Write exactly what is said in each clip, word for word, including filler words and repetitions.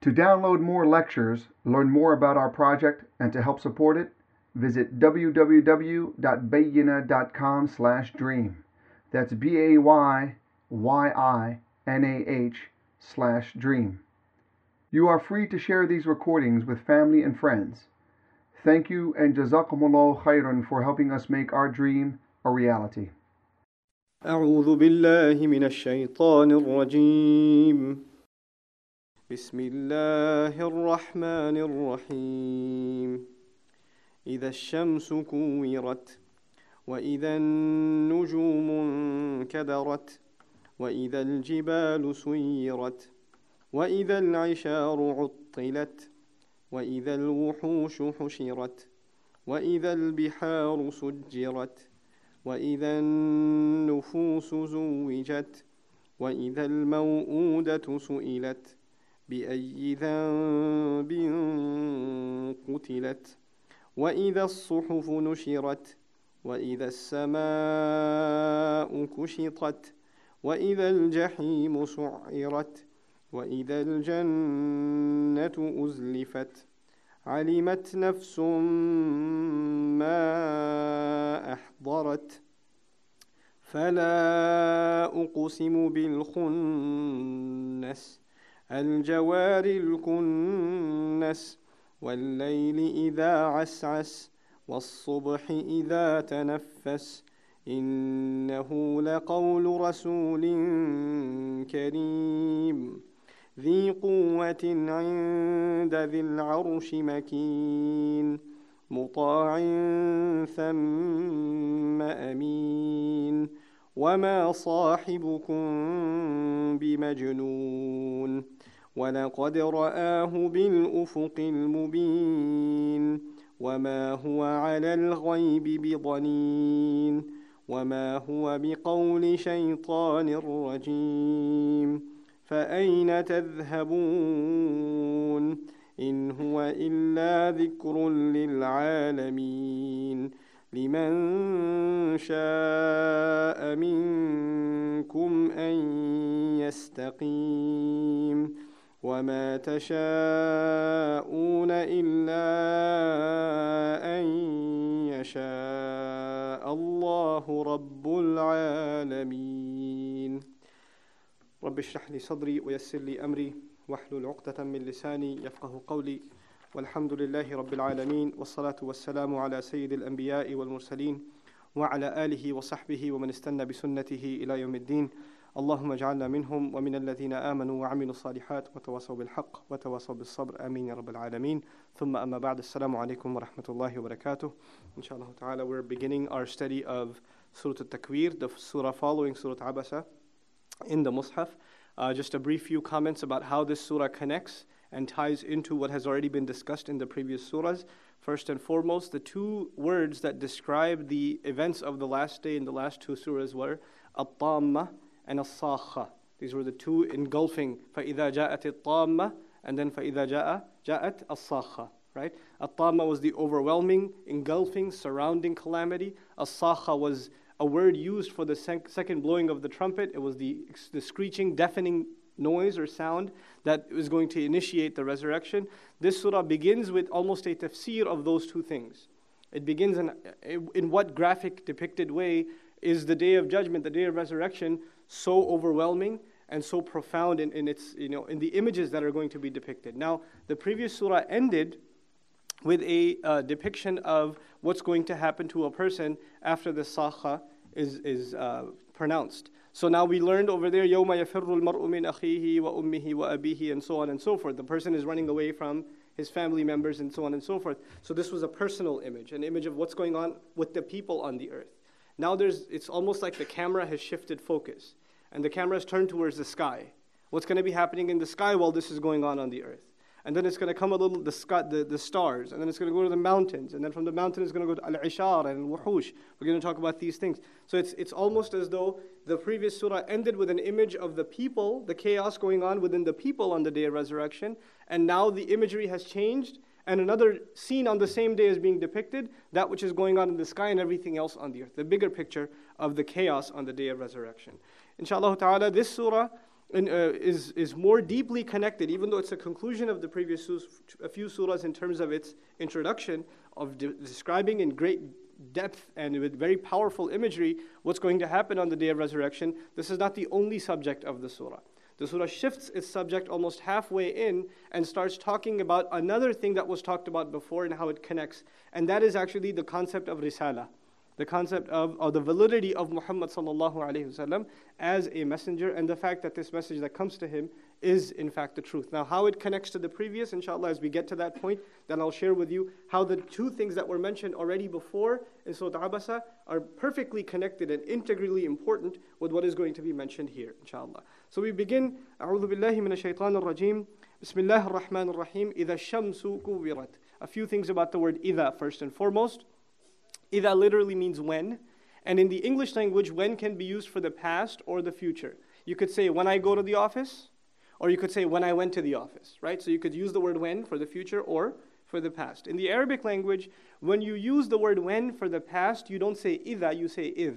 To download more lectures, learn more about our project, and to help support it, visit w w w dot bayyina dot com slash dream. That's B A Y Y I N A H slash dream. You are free to share these recordings with family and friends. Thank you and jazakumullah khairan for helping us make our dream a reality. أعوذ بالله من الشيطان الرجيم بسم الله الرحمن الرحيم إذا الشمس كورت وإذا النجوم انكدرت وإذا الجبال سيرت وإذا العشار عطلت وإذا الوحوش حشرت وإذا البحار سجرت وإذا النفوس زوجت وإذا الموءودة سئلت بأي ذنب قتلت وإذا الصحف نشرت وإذا السماء كشطت وإذا الجحيم سعرت وإذا الجنة أزلفت علمت نفس ما أحضرت فلا أقسم بالخنس الجوار الكنس والليل إذا عسعس والصبح إذا تنفس إنه لقول رسول كريم ذي قوة عند ذي العرش مكين مطاع ثم أمين وما صاحبكم بمجنون ولقد رآه بالأفق المبين وما هو على الغيب بضنين وما هو بقول شيطان رجيم فأين تذهبون إن هو إلا ذكر للعالمين لمن شاء منكم أن يستقيم وما تشاءون إلا أن يشاء الله رب العالمين رب اشرح لي صدري ويسر لي أمري واحلل عقدة من لساني يفقه قولي والحمد لله رب العالمين والصلاة والسلام على سيد الأنبياء والمرسلين وعلى آله وصحبه ومن استنى بسنته إلى يوم الدين اللهم اجعلنا منهم ومن الذين آمنوا وعملوا الصالحات وتواصوا بالحق وتواصوا بالصبر آمين يا رب العالمين ثم أما بعد السلام عليكم ورحمة الله وبركاته Inshallah ta'ala we're beginning our study of Surah At-Takwir, the surah following Surah Abasa in the Mus'haf. Uh, just a brief few comments about how this surah connects and ties into what has already been discussed in the previous surahs. First and foremost, the two words that describe the events of the last day in the last two surahs were At-Tamma and As-Sakha. These were the two engulfing فَإِذَا جَاءَتِ الطَّامَّةِ and then فَإِذَا جَاءَ جَاءَتْ As-Sakha. Right? At-Tamma was the overwhelming, engulfing, surrounding calamity. As-Sakha was a word used for the sec- second blowing of the trumpet. It was the, the screeching, deafening noise or sound that was going to initiate the resurrection. This surah begins with almost a tafsir of those two things. It begins in, in what graphic, depicted way is the day of judgment, the day of resurrection, so overwhelming and so profound in, in its, you know, in the images that are going to be depicted. Now, the previous surah ended with a uh, depiction of what's going to happen to a person after the sakha is, is uh, pronounced. So now we learned over there, يَوْمَ يَفِرُّ الْمَرْءُ مِنْ أَخِيهِ وَأُمِّهِ وَأَبِيهِ and so on and so forth. The person is running away from his family members and so on and so forth. So this was a personal image, an image of what's going on with the people on the earth. Now there's, it's almost like the camera has shifted focus and the camera is turned towards the sky. What's going to be happening in the sky while this is going on on the earth? And then it's going to come a little, the, sky, the, the stars, and then it's going to go to the mountains, and then from the mountain it's going to go to Al-Ishar and Al-Wuhush. We're going to talk about these things. So it's, it's almost as though the previous surah ended with an image of the people, the chaos going on within the people on the day of resurrection, and now the imagery has changed, and another scene on the same day is being depicted, that which is going on in the sky and everything else on the earth, the bigger picture of the chaos on the day of resurrection. Inshallah ta'ala, this surah and, uh, is, is more deeply connected, even though it's a conclusion of the previous su- a few surahs in terms of its introduction, of de- describing in great depth and with very powerful imagery what's going to happen on the day of resurrection. This is not the only subject of the surah. The surah shifts its subject almost halfway in and starts talking about another thing that was talked about before and how it connects. And that is actually the concept of risala, the concept of, or the validity of Muhammad sallallahu alaihi wasallam as a messenger, and the fact that this message that comes to him is in fact the truth. Now, how it connects to the previous, inshallah, as we get to that point, then I'll share with you how the two things that were mentioned already before in Surah Abasa are perfectly connected and integrally important with what is going to be mentioned here, inshallah. So we begin, A'udhu billahi minash shaitanir rajim, Bismillahir Rahmanir Rahim, Idha shamsu kuwirat. A few things about the word idha first and foremost. Idha literally means when, and in the English language, when can be used for the past or the future. You could say, when I go to the office, or you could say, when I went to the office, right? So you could use the word when for the future or for the past. In the Arabic language, when you use the word when for the past, you don't say idha, you say idh.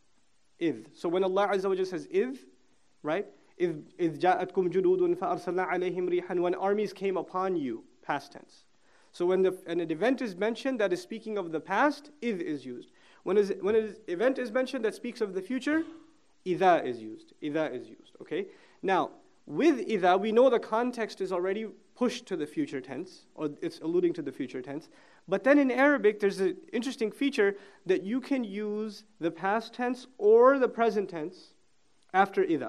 Idh. So when Allah Azza wa Jalla says idh, right? Idh ja'atkum jududun fa'arsalna alayhim rihan, when armies came upon you, past tense. So when the, an event is mentioned that is speaking of the past, idh is used. When, is, when an event is mentioned that speaks of the future, idha is used. Idha is used, okay? Now, with idha, we know the context is already pushed to the future tense, or it's alluding to the future tense. But then in Arabic, there's an interesting feature that you can use the past tense or the present tense after idha.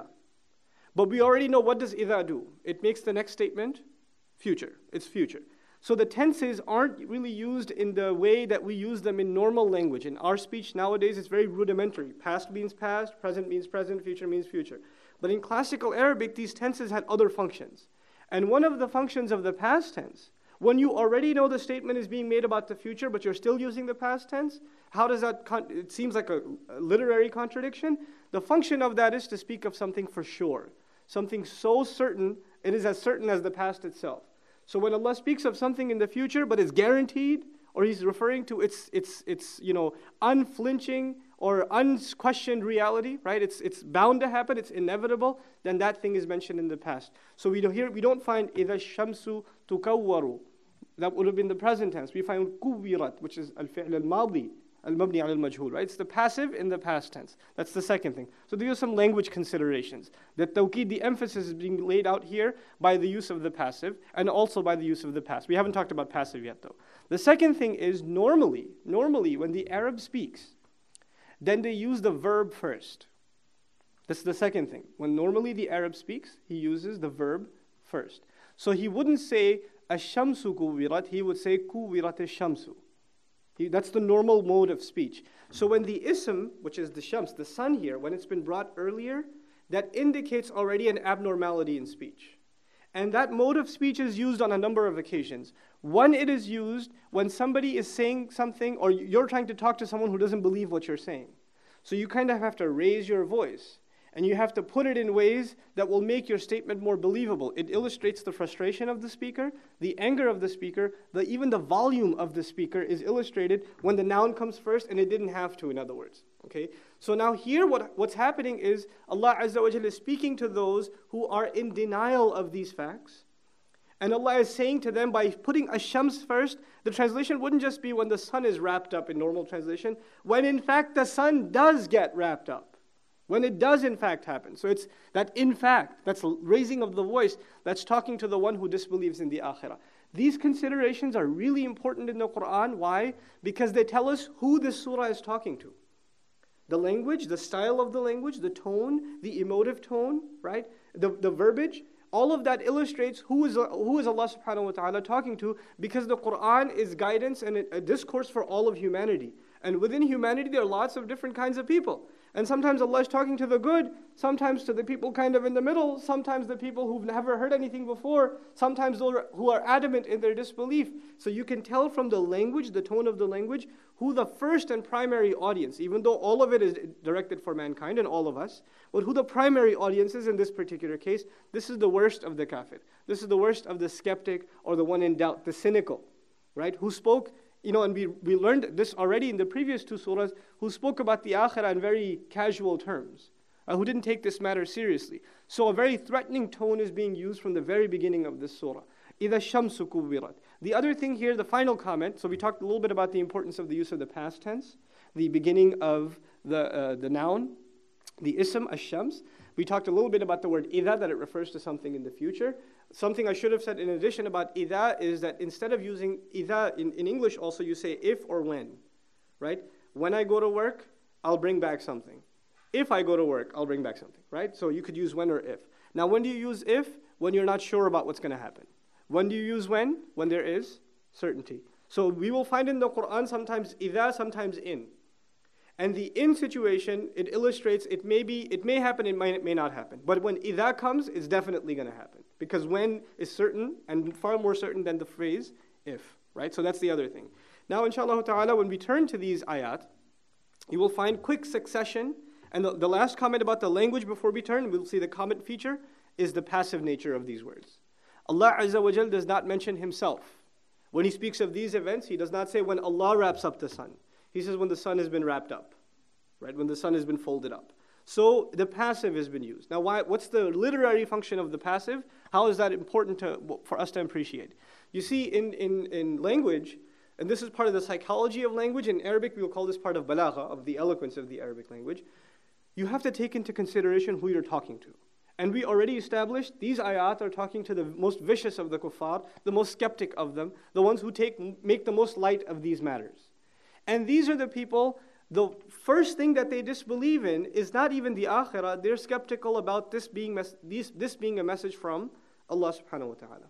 But we already know, what does idha do? It makes the next statement future. It's future. So the tenses aren't really used in the way that we use them in normal language. In our speech nowadays, it's very rudimentary. Past means past, present means present, future means future. But in classical Arabic, these tenses had other functions. And one of the functions of the past tense, when you already know the statement is being made about the future, but you're still using the past tense, how does that, con- it seems like a, a literary contradiction. The function of that is to speak of something for sure. Something so certain, it is as certain as the past itself. So when Allah speaks of something in the future, but it's guaranteed, or He's referring to its, its, its, you know, unflinching or unquestioned reality, right? It's, it's bound to happen, it's inevitable, then that thing is mentioned in the past. So we don't, here, we don't find إِذَا الشَّمْسُ تُكَوَّرُ. That would have been the present tense. We find كُوِّرَت, which is al-fi'l al-madi, al-mabni al-majhul, right? It's the passive in the past tense. That's the second thing. So these are some language considerations. That tawqid, the emphasis is being laid out here by the use of the passive and also by the use of the past. We haven't talked about passive yet though. The second thing is normally, normally when the Arab speaks, then they use the verb first. That's the second thing. When normally the Arab speaks, he uses the verb first. So he wouldn't say ash-shamsu kuwirat, he would say kuwirat ash-shamsu. He, that's the normal mode of speech. So when the ism, which is the shams, the sun here, when it's been brought earlier, that indicates already an abnormality in speech. And that mode of speech is used on a number of occasions. One, it is used when somebody is saying something, or you're trying to talk to someone who doesn't believe what you're saying. So you kind of have to raise your voice, and you have to put it in ways that will make your statement more believable. It illustrates the frustration of the speaker, the anger of the speaker, the, even the volume of the speaker is illustrated when the noun comes first, and it didn't have to, in other words. Okay? So now here what, what's happening is Allah Azza wa Jalla is speaking to those who are in denial of these facts. And Allah is saying to them, by putting ash-shams first, the translation wouldn't just be when the sun is wrapped up in normal translation, when in fact the sun does get wrapped up. When it does in fact happen. So it's that in fact, that's raising of the voice, that's talking to the one who disbelieves in the akhirah. These considerations are really important in the Quran. Why? Because they tell us who this surah is talking to. The language, the style of the language, the tone, the emotive tone, right? The, the verbiage, all of that illustrates who is, who is Allah subhanahu wa ta'ala talking to, because the Quran is guidance and a discourse for all of humanity. And within humanity, there are lots of different kinds of people. And sometimes Allah is talking to the good, sometimes to the people kind of in the middle, sometimes the people who've never heard anything before, sometimes those who are adamant in their disbelief. So you can tell from the language, the tone of the language, who the first and primary audience, even though all of it is directed for mankind and all of us, but who the primary audience is in this particular case. This is the worst of the kafir. This is the worst of the skeptic or the one in doubt, the cynical, right? Who spoke, you know, and we, we learned this already in the previous two surahs, who spoke about the akhirah in very casual terms. uh, who didn't take this matter seriously. So a very threatening tone is being used from the very beginning of this surah. إِذَا الشَّمْسُ كُوِّرَتْ. The other thing here, the final comment, so we talked a little bit about the importance of the use of the past tense, the beginning of the, uh, the noun, the ism, ash-shams. We talked a little bit about the word إِذَا, that it refers to something in the future. Something I should have said in addition about إِذَا is that instead of using إِذَا, in, in English also you say if or when, right? When I go to work, I'll bring back something. If I go to work, I'll bring back something, right? So you could use when or if. Now when do you use if? When you're not sure about what's going to happen. When do you use when? When there is certainty. So we will find in the Quran sometimes إِذَا, sometimes in. And the in situation, it illustrates it may be, it may happen, it may, it may not happen. But when إِذَا comes, it's definitely going to happen. Because when is certain and far more certain than the phrase if, right? So that's the other thing. Now inshallah ta'ala, when we turn to these ayat, you will find quick succession. And the, the last comment about the language before we turn, we'll see the comment feature, is the passive nature of these words. Allah Azza wa Jal does not mention himself. When he speaks of these events, he does not say when Allah wraps up the sun. He says when the sun has been wrapped up, right? When the sun has been folded up. So the passive has been used. Now, why, what's the literary function of the passive? How is that important to, for us to appreciate? You see, in, in, in language, and this is part of the psychology of language, in Arabic we will call this part of balagha, of the eloquence of the Arabic language, you have to take into consideration who you're talking to. And we already established these ayat are talking to the most vicious of the kuffar, the most skeptic of them, the ones who take make the most light of these matters. And these are the people, the first thing that they disbelieve in is not even the akhirah. They're skeptical about this being, mes- this, this being a message from Allah subhanahu wa ta'ala.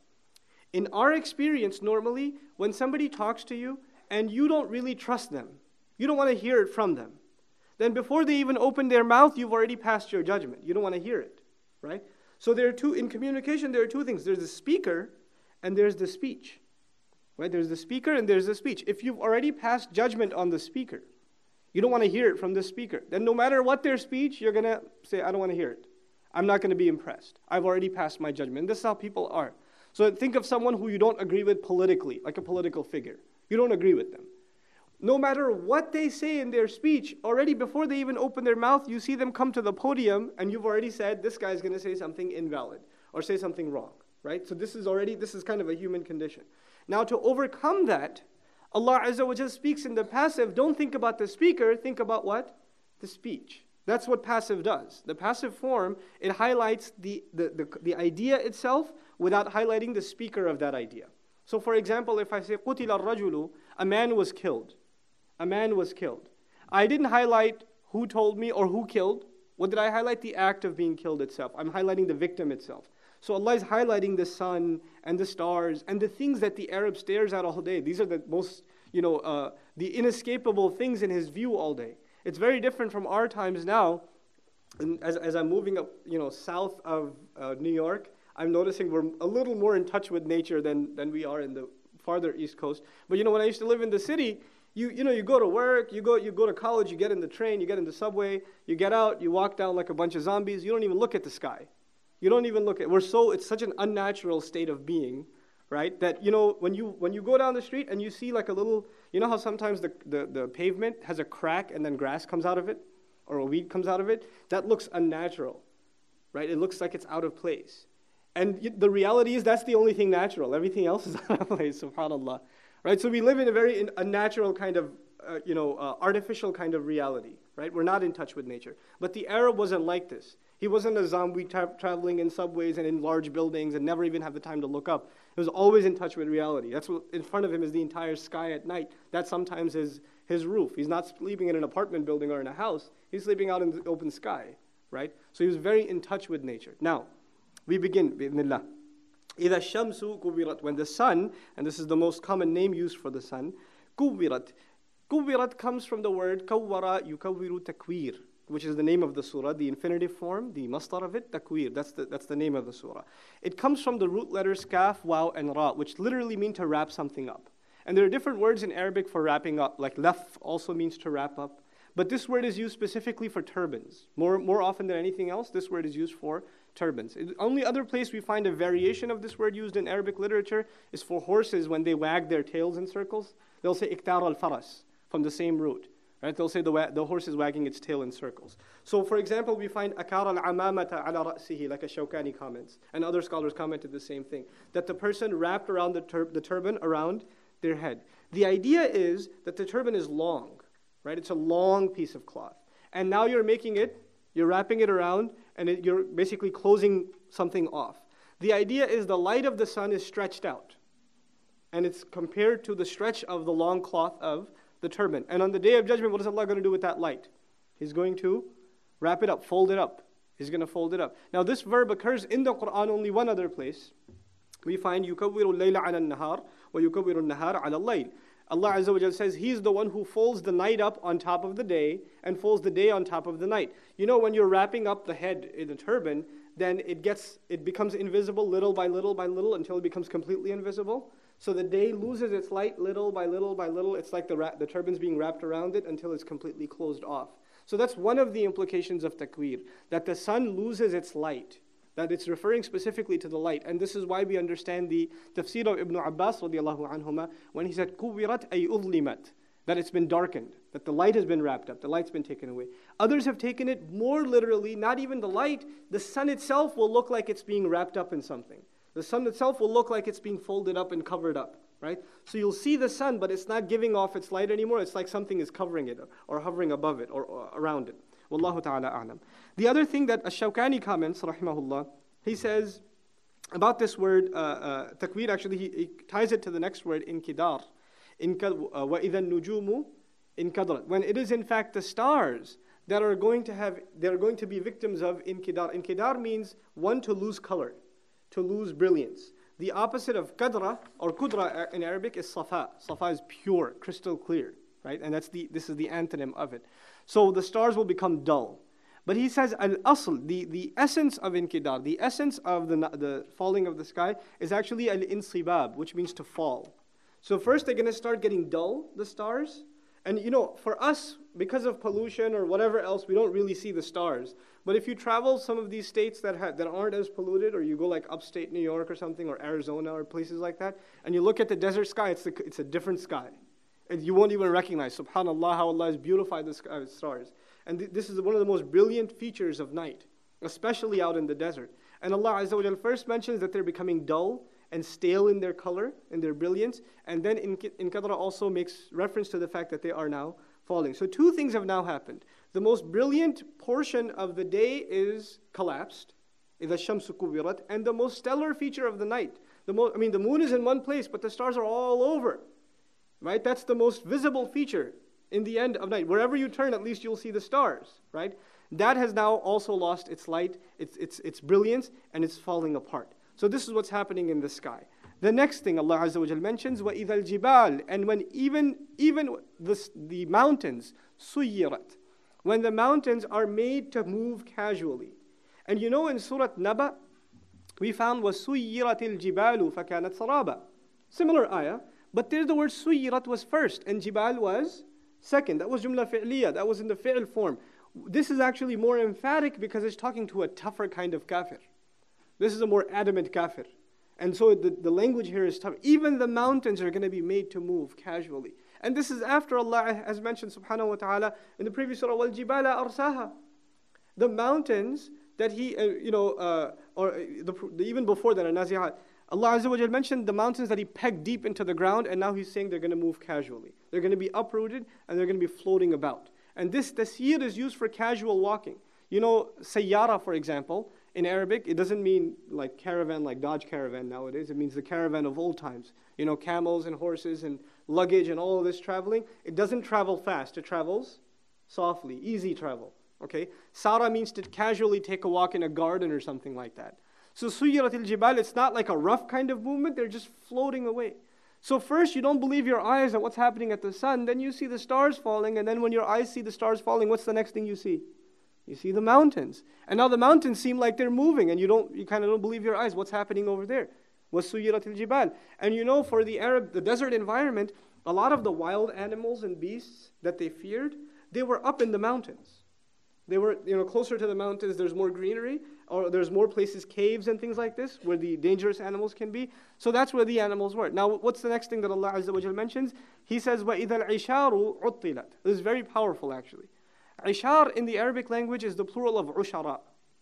In our experience, normally, when somebody talks to you and you don't really trust them, you don't want to hear it from them, then before they even open their mouth, you've already passed your judgment. You don't want to hear it, right? So there are two, in communication, there are two things. There's the speaker and there's the speech, right? There's the speaker and there's the speech. If you've already passed judgment on the speaker, you don't want to hear it from the speaker, then no matter what their speech, you're going to say, I don't want to hear it. I'm not going to be impressed. I've already passed my judgment. And this is how people are. So think of someone who you don't agree with politically, like a political figure. You don't agree with them. No matter what they say in their speech, already before they even open their mouth, you see them come to the podium and you've already said, this guy's going to say something invalid or say something wrong, right? So this is already, this is kind of a human condition. Now to overcome that, Allah Azza wa Jalla speaks in the passive. Don't think about the speaker, think about what? The speech. That's what passive does. The passive form, it highlights the, the, the, the idea itself without highlighting the speaker of that idea. So for example, if I say, قُتِلَ الرَّجُلُ, a man was killed. A man was killed. I didn't highlight who told me or who killed. What did I highlight? The act of being killed itself. I'm highlighting the victim itself. So Allah is highlighting the sun and the stars and the things that the Arab stares at all day. These are the most, you know, uh, the inescapable things in his view all day. It's very different from our times now. And as, as I'm moving up, you know, south of uh, New York, I'm noticing we're a little more in touch with nature than, than we are in the farther East Coast. But you know, when I used to live in the city, You you know, you go to work, you go you go to college, you get in the train, you get in the subway, you get out, you walk down like a bunch of zombies, you don't even look at the sky. You don't even look at, we're so, it's such an unnatural state of being, right? That, you know, when you when you go down the street and you see like a little, you know how sometimes the, the, the pavement has a crack and then grass comes out of it? Or a weed comes out of it? That looks unnatural, right? It looks like it's out of place. And the reality is that's the only thing natural. Everything else is out of place, subhanAllah. Right, so we live in a very in, a natural kind of, uh, you know, uh, artificial kind of reality, right? We're not in touch with nature. But the Arab wasn't like this. He wasn't a zombie tra- traveling in subways and in large buildings and never even have the time to look up. He was always in touch with reality. That's what in front of him is the entire sky at night. That sometimes is his roof. He's not sleeping in an apartment building or in a house. He's sleeping out in the open sky, right? So he was very in touch with nature. Now, we begin, bi'idhnillah. إِذَا الشَّمْسُ كُوِّرَتْ. When the sun, and this is the most common name used for the sun, كُوِّرَتْ. كُوِّرَتْ comes from the word كَوَّرَ يُكَوِّرُ تَكْوِير, which is the name of the surah, the infinitive form, the masdar of it, takwir. That's the, that's the name of the surah. It comes from the root letters kaf, waw, and ra, which literally mean to wrap something up. And there are different words in Arabic for wrapping up, like laf also means to wrap up. But this word is used specifically for turbans. More, more often than anything else, this word is used for turbans. The only other place we find a variation of this word used in Arabic literature is for horses when they wag their tails in circles. They'll say iktar al-faras, from the same root. Right? They'll say the, wa- the horse is wagging its tail in circles. So for example, we find akara al-amamata ala ra'sihi, like a Shawkani comments, and other scholars commented the same thing, that the person wrapped around the, tur- the turban around their head. The idea is that the turban is long, right? It's a long piece of cloth. And now you're making it, you're wrapping it around, and it, you're basically closing something off. The idea is the light of the sun is stretched out, and it's compared to the stretch of the long cloth of the turban. And on the Day of Judgment, what is Allah going to do with that light? He's going to wrap it up, fold it up. He's going to fold it up. Now this verb occurs in the Quran only one other place. We find يُكَوِّرُ اللَّيْلَ عَلَى النَّهَارِ وَيُكَوِّرُ النَّهَارَ عَلى اللَّيْلِ. Allah Azza wa Jal says He's the one who folds the night up on top of the day and folds the day on top of the night. You know, when you're wrapping up the head in a turban, then it gets, it becomes invisible little by little by little until it becomes completely invisible. So the day loses its light little by little by little. It's like the, ra- the turban's being wrapped around it until it's completely closed off. So that's one of the implications of takwir, that the sun loses its light, that it's referring specifically to the light. And this is why we understand the tafsir of Ibn Abbas radiallahu anhuma when he said, kuwirat ay udlimat, that it's been darkened, that the light has been wrapped up, the light's been taken away. Others have taken it more literally, not even the light, the sun itself will look like it's being wrapped up in something. The sun itself will look like it's being folded up and covered up, right? So you'll see the sun, but it's not giving off its light anymore. It's like something is covering it or hovering above it or, or around it. Wallahu ta'ala a'lam. The other thing that Ash-Shawkani comments, rahimahullah, he says about this word, uh, uh, takwir, actually he, he ties it to the next word, inkidar. وَإِذَا النُّجُومُ inkadrat. When it is in fact the stars that are going to have, that are going to be victims of inkidar. Inkidar means one to lose color, to lose brilliance. The opposite of kadra or kudra in Arabic is safa. Safa is pure, crystal clear, right? And that's the this is the antonym of it. So the stars will become dull. But he says al-asl, the, the essence of inkidar, the essence of the, the falling of the sky is actually al-insibab, which means to fall. So first they're going to start getting dull, the stars. And you know, for us, because of pollution or whatever else, we don't really see the stars. But if you travel some of these states that have, that aren't as polluted, or you go like upstate New York or something, or Arizona or places like that, and you look at the desert sky, it's, the, it's a different sky. And you won't even recognize, subhanAllah, how Allah has beautified the sky with stars. And th- this is one of the most brilliant features of night, especially out in the desert. And Allah Azza wa Jal first mentions that they're becoming dull and stale in their color and their brilliance. And then in, in Qadra also makes reference to the fact that they are now falling. So two things have now happened. The most brilliant portion of the day is collapsed, إِذَا الشَّمْسُ كُوِّرَتْ, and the most stellar feature of the night. The mo- I mean, the moon is in one place, but the stars are all over. Right? That's the most visible feature in the end of night. Wherever you turn, at least you'll see the stars. Right? That has now also lost its light, its, its, its brilliance, and it's falling apart. So this is what's happening in the sky. The next thing Allah Azza wa Jal mentions, وَإِذَا الْجِبَالِ, and when even, even the, the mountains, سُيِّرَتْ, when the mountains are made to move casually. And you know in Surah Naba, we found وَسُيِّرَتِ الْجِبَالُ فَكَانَتْ سَرَابًا. Similar ayah, but there the word سُيِّرَتْ was first, and jibal was second. That was jumla fi'liya, that was in the fi'l form. This is actually more emphatic because it's talking to a tougher kind of kafir. This is a more adamant kafir. And so the, the language here is tough. Even the mountains are going to be made to move casually. And this is after Allah has mentioned subhanahu wa ta'ala in the previous surah, وَالْجِبَالَ أَرْسَاهَا. The mountains that he, uh, you know, uh, or the, the, even before that, An-Nazi'at, Allah Azza wa Jal mentioned the mountains that He pegged deep into the ground, and now He's saying they're going to move casually. They're going to be uprooted, and they're going to be floating about. And this tasyir is used for casual walking. You know, sayyara, for example, in Arabic, it doesn't mean like caravan, like Dodge Caravan nowadays. It means the caravan of old times. You know, camels and horses and luggage and all of this traveling. It doesn't travel fast. It travels softly, easy travel. Okay? Sara means to casually take a walk in a garden or something like that. So Suyirat al-Jibal, it's not like a rough kind of movement. They're just floating away. So first, you don't believe your eyes at what's happening at the sun. Then you see the stars falling. And then when your eyes see the stars falling, what's the next thing you see? You see the mountains. And now the mountains seem like they're moving. And you don't, you kind of don't believe your eyes. What's happening over there? وَسُيِّرَتِ الْجِبَالِ. And you know, for the Arab, the desert environment, a lot of the wild animals and beasts that they feared, they were up in the mountains. They were, you know, closer to the mountains, there's more greenery, or there's more places, caves and things like this, where the dangerous animals can be. So that's where the animals were. Now, what's the next thing that Allah Azza wa Jal mentions? He says, وَإِذَا الْعِشَارُ عُطِّلَتْ. This is very powerful, actually. Ishar in the Arabic language is the plural of ushara.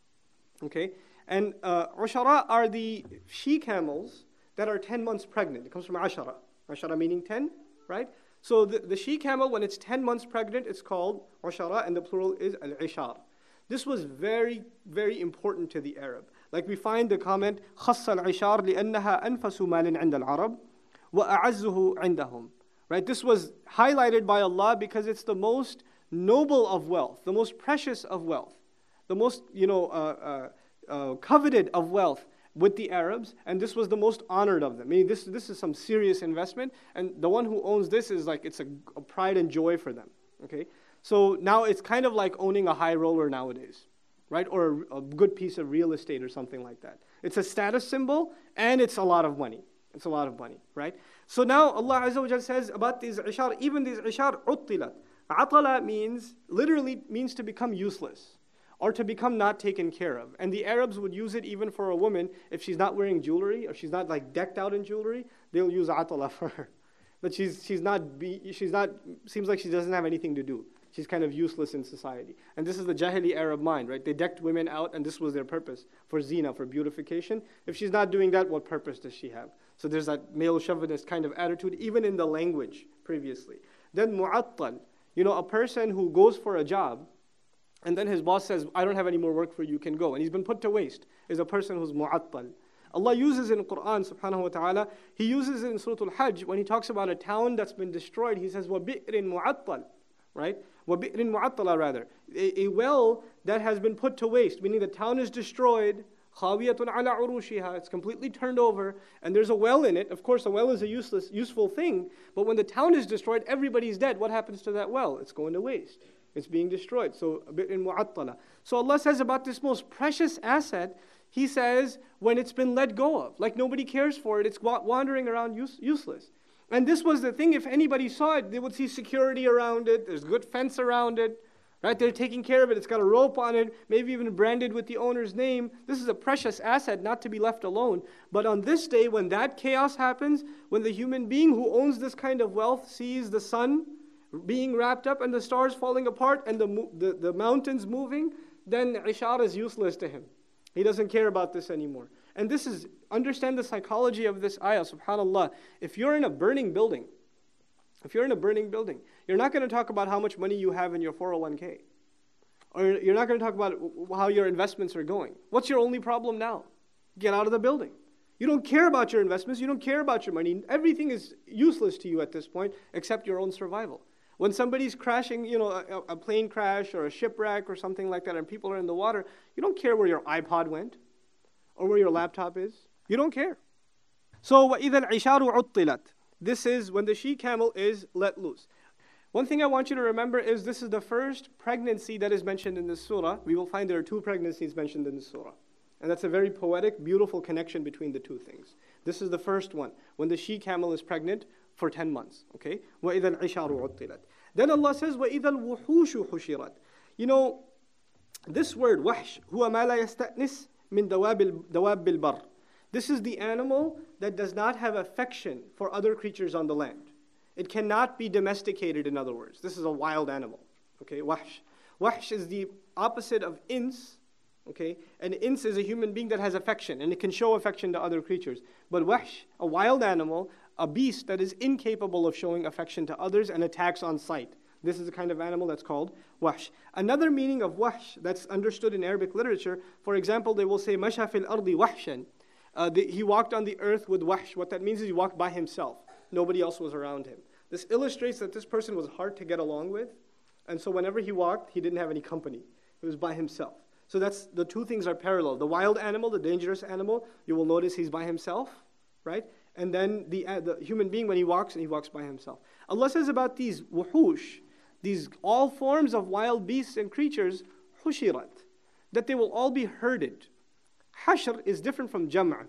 Okay? And uh, ushara are the she-camels that are ten months pregnant. It comes from ashara. Ashara meaning ten, right? So the, the she-camel, when it's ten months pregnant, it's called ushara, and the plural is al-ishar. This was very, very important to the Arab. Like we find the comment, خَصَّ الْعِشَارِ لِأَنَّهَا أَنْفَسُ مَالٍ عِنْدَ الْعَرَبِ وَأَعَزُّهُ عِنْدَهُم. Right? This was highlighted by Allah because it's the most noble of wealth, the most precious of wealth, the most, you know, uh, uh, uh, coveted of wealth with the Arabs, and this was the most honored of them. I mean, this, this is some serious investment, and the one who owns this is like, it's a, a pride and joy for them, okay? So now it's kind of like owning a high roller nowadays, right? Or a, a good piece of real estate or something like that. It's a status symbol, and it's a lot of money. It's a lot of money, right? So now Allah Azza wa Jal says about these ishar, even these ishar, uttilat. Atala means, literally means to become useless, or to become not taken care of. And the Arabs would use it even for a woman, if she's not wearing jewelry, or she's not like decked out in jewelry, they'll use atala for her. But she's, she's not, be, she's not, seems like she doesn't have anything to do. She's kind of useless in society. And this is the Jahili Arab mind, right? They decked women out, and this was their purpose, for zina, for beautification. If she's not doing that, what purpose does she have? So there's that male chauvinist kind of attitude, even in the language previously. Then mu'attal, you know, a person who goes for a job, and then his boss says, I don't have any more work for you, you can go. And he's been put to waste, is a person who's mu'attal. Allah uses it in Quran, subhanahu wa ta'ala. He uses it in Surah Al-Hajj, when he talks about a town that's been destroyed, he says, وَبِئْرٍ مُعَطَّلٍ, right? وَبِئْرٍ مُعَطَّلَ rather. A, a well that has been put to waste, meaning the town is destroyed, خَاوِيَةٌ عَلَى عُرُوشِهَا, it's completely turned over, and there's a well in it. Of course, a well is a useless, useful thing, but when the town is destroyed, everybody's dead. What happens to that well? It's going to waste. It's being destroyed. So, بِئْرٍ مُعَطَّلَ. So Allah says about this most precious asset, He says, when it's been let go of, like nobody cares for it, it's wandering around use, useless. And this was the thing, if anybody saw it, they would see security around it, there's good fence around it, right? They're taking care of it, it's got a rope on it, maybe even branded with the owner's name. This is a precious asset not to be left alone. But on this day, when that chaos happens, when the human being who owns this kind of wealth sees the sun being wrapped up and the stars falling apart and the, the, the mountains moving, then ishar is useless to him. He doesn't care about this anymore. And this is, understand the psychology of this ayah, subhanAllah. If you're in a burning building, if you're in a burning building, you're not going to talk about how much money you have in your four oh one k. Or you're not going to talk about how your investments are going. What's your only problem now? Get out of the building. You don't care about your investments, you don't care about your money. Everything is useless to you at this point except your own survival. When somebody's crashing, you know, a, a plane crash or a shipwreck or something like that and people are in the water, you don't care where your iPod went or where your laptop is. You don't care. So, وَإِذَا الْعِشَارُ عُطِّلَتْ. This is when the she-camel is let loose. One thing I want you to remember is this is the first pregnancy that is mentioned in this surah. We will find there are two pregnancies mentioned in this surah. And that's a very poetic, beautiful connection between the two things. This is the first one, when the she-camel is pregnant for ten months. Okay? وَإِذَا الْعِشَارُ عُطِّلَتْ. Then Allah says, وَإِذَا الْوُحُوشُ حُشِرَتْ. You know, this word, وَحْش, هُوَ مَا لَا يَسْتَأْنِسْ مِنْ دَوَابِ الْبَرِّ. This is the animal that does not have affection for other creatures on the land. It cannot be domesticated, in other words. This is a wild animal. Okay, wahsh. Wahsh is the opposite of ins. Okay, and ins is a human being that has affection, and it can show affection to other creatures. But wahsh, a wild animal, a beast that is incapable of showing affection to others and attacks on sight. This is the kind of animal that's called wahsh. Another meaning of wahsh that's understood in Arabic literature, for example, they will say, مَشَى فِي الْأَرْضِ وَحْشًا. Uh, the, he walked on the earth with wahsh. What that means is he walked by himself. Nobody else was around him. This illustrates that this person was hard to get along with. And so whenever he walked, he didn't have any company. He was by himself. So that's, the two things are parallel. The wild animal, the dangerous animal, you will notice he's by himself, right? And then the, uh, the human being, when he walks, and he walks by himself. Allah says about these wuhush, these all forms of wild beasts and creatures, hushirat, that they will all be herded. Hashr is different from jam'a.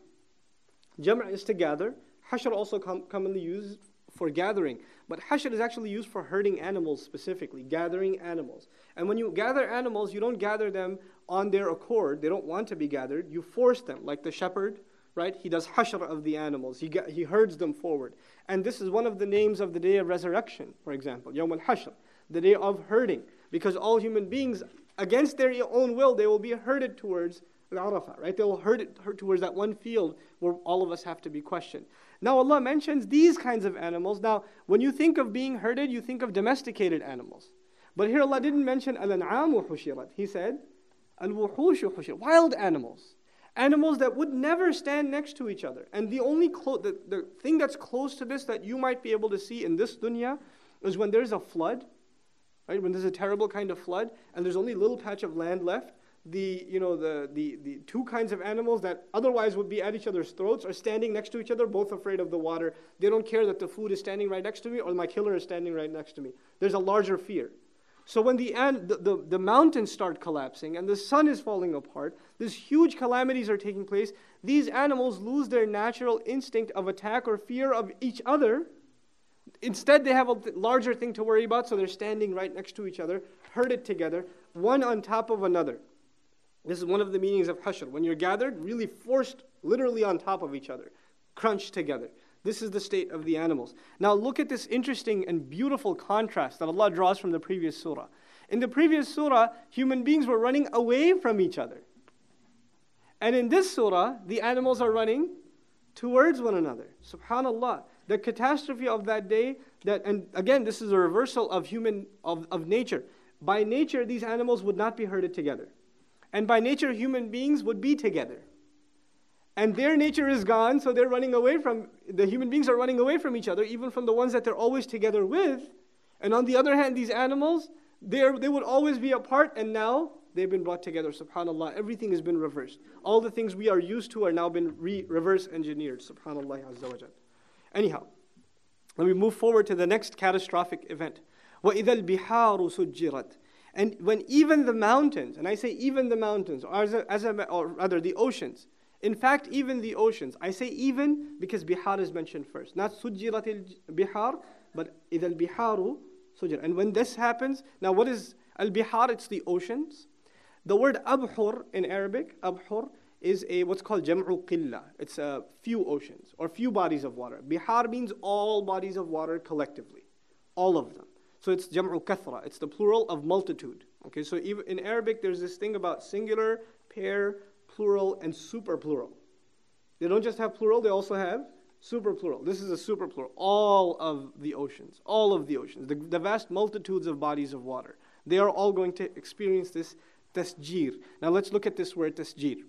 Jam'a is to gather. Hashr also com- commonly used for gathering. But hashr is actually used for herding animals specifically, gathering animals. And when you gather animals, you don't gather them on their accord, they don't want to be gathered, you force them, like the shepherd, right? He does hashr of the animals. He, he herds them forward. And this is one of the names of the day of resurrection, for example, Yawm al-Hashr, the day of herding. Because all human beings, against their own will, they will be herded towards Al-Arafah, right? They will herd it herd towards that one field where all of us have to be questioned. Now Allah mentions these kinds of animals. Now, when you think of being herded, you think of domesticated animals. But here Allah didn't mention al-an'amu hushirat. He said al-wuhushu hushirat, wild animals. Animals that would never stand next to each other. And the only clo- the, the thing that's close to this that you might be able to see in this dunya is when there's a flood, right? When there's a terrible kind of flood and there's only a little patch of land left, the you know the, the the two kinds of animals that otherwise would be at each other's throats are standing next to each other, both afraid of the water. They don't care that the food is standing right next to me or my killer is standing right next to me. There's a larger fear. So when the, the, the, the mountains start collapsing and the sun is falling apart, these huge calamities are taking place, these animals lose their natural instinct of attack or fear of each other. Instead, they have a larger thing to worry about, so they're standing right next to each other, herded together, one on top of another. This is one of the meanings of hashr. When you're gathered, really forced literally on top of each other, crunched together. This is the state of the animals. Now look at this interesting and beautiful contrast that Allah draws from the previous surah. In the previous surah, human beings were running away from each other. And in this surah, the animals are running towards one another. SubhanAllah. The catastrophe of that day, that, and again, this is a reversal of human, of, of nature. By nature, these animals would not be herded together. And by nature, human beings would be together. And their nature is gone, so they're running away from, the human beings are running away from each other, even from the ones that they're always together with. And on the other hand, these animals, they're, they would always be apart, and now they've been brought together. SubhanAllah, everything has been reversed. All the things we are used to are now been re- reverse engineered. SubhanAllah Azza wa Jal. Anyhow, let me move forward to the next catastrophic event. وَإِذَا الْبِحَارُ سُجِّرَتْ. And when even the mountains, and I say even the mountains, or, as a, as a, or rather the oceans, in fact, even the oceans. I say even because bihar is mentioned first. Not sujjirat al-bihar, but idha al-biharu sujjir. And when this happens, now what is al-bihar? It's the oceans. The word abhur in Arabic, abhur, is a what's called jam'u qilla. It's a few oceans or few bodies of water. Bihar means all bodies of water collectively, all of them. So it's jam'u kathra. It's the plural of multitude. Okay, so even in Arabic, there's this thing about singular, pair, plural, and super plural. They don't just have plural, they also have super plural. This is a super plural. All of the oceans, all of the oceans, the, the vast multitudes of bodies of water, they are all going to experience this tasjir. Now let's look at this word tasjir.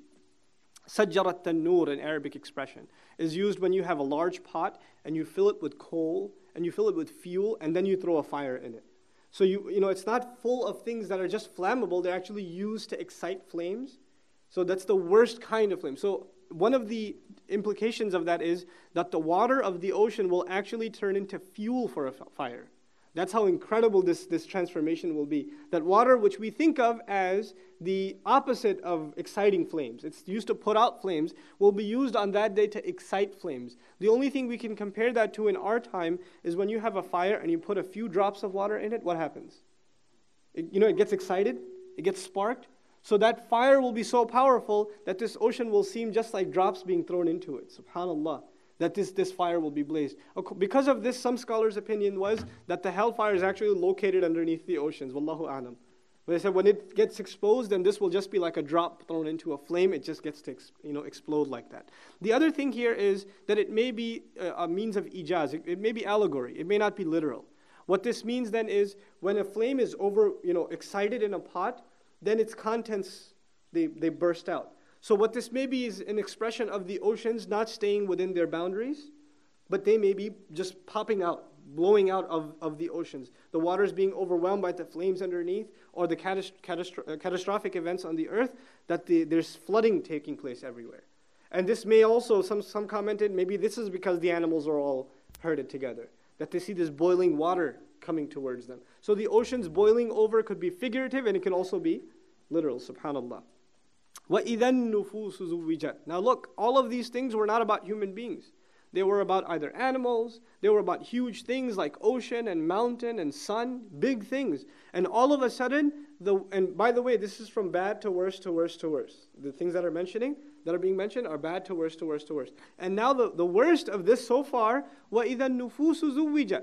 Sajjarat tanur, an Arabic expression, is used when you have a large pot and you fill it with coal and you fill it with fuel and then you throw a fire in it. So you, you know, it's not full of things that are just flammable, they're actually used to excite flames. So that's the worst kind of flame. So one of the implications of that is that the water of the ocean will actually turn into fuel for a fire. That's how incredible this, this transformation will be. That water, which we think of as the opposite of exciting flames, it's used to put out flames, will be used on that day to excite flames. The only thing we can compare that to in our time is when you have a fire and you put a few drops of water in it, what happens? It, you know, it gets excited, it gets sparked. So that fire will be so powerful that this ocean will seem just like drops being thrown into it. SubhanAllah. That this, this fire will be blazed. Because of this, some scholars' opinion was that the hellfire is actually located underneath the oceans. Wallahu a'lam. But they said when it gets exposed, then this will just be like a drop thrown into a flame. It just gets to you know, explode like that. The other thing here is that it may be a, a means of ijaz. It, it may be allegory. It may not be literal. What this means then is when a flame is over, you know, excited in a pot, then its contents, they, they burst out. So what this may be is an expression of the oceans not staying within their boundaries, but they may be just popping out, blowing out of, of the oceans. The waters being overwhelmed by the flames underneath, or the catast- catastro- uh, catastrophic events on the earth, that the, there's flooding taking place everywhere. And this may also, some, some commented, maybe this is because the animals are all herded together, that they see this boiling water coming towards them. So the oceans boiling over could be figurative, and it can also be literal, subhanAllah. وَإِذَا النُّفُوسُ زُوِّجَتْ. Now look, all of these things were not about human beings. They were about either animals, they were about huge things like ocean and mountain and sun, big things. And all of a sudden, the and by the way, this is from bad to worse to worse to worse. The things that are mentioning, that are being mentioned are bad to worse to worse to worse. And now the, the worst of this so far, وَإِذَا النُّفُوسُ زُوِّجَتْ.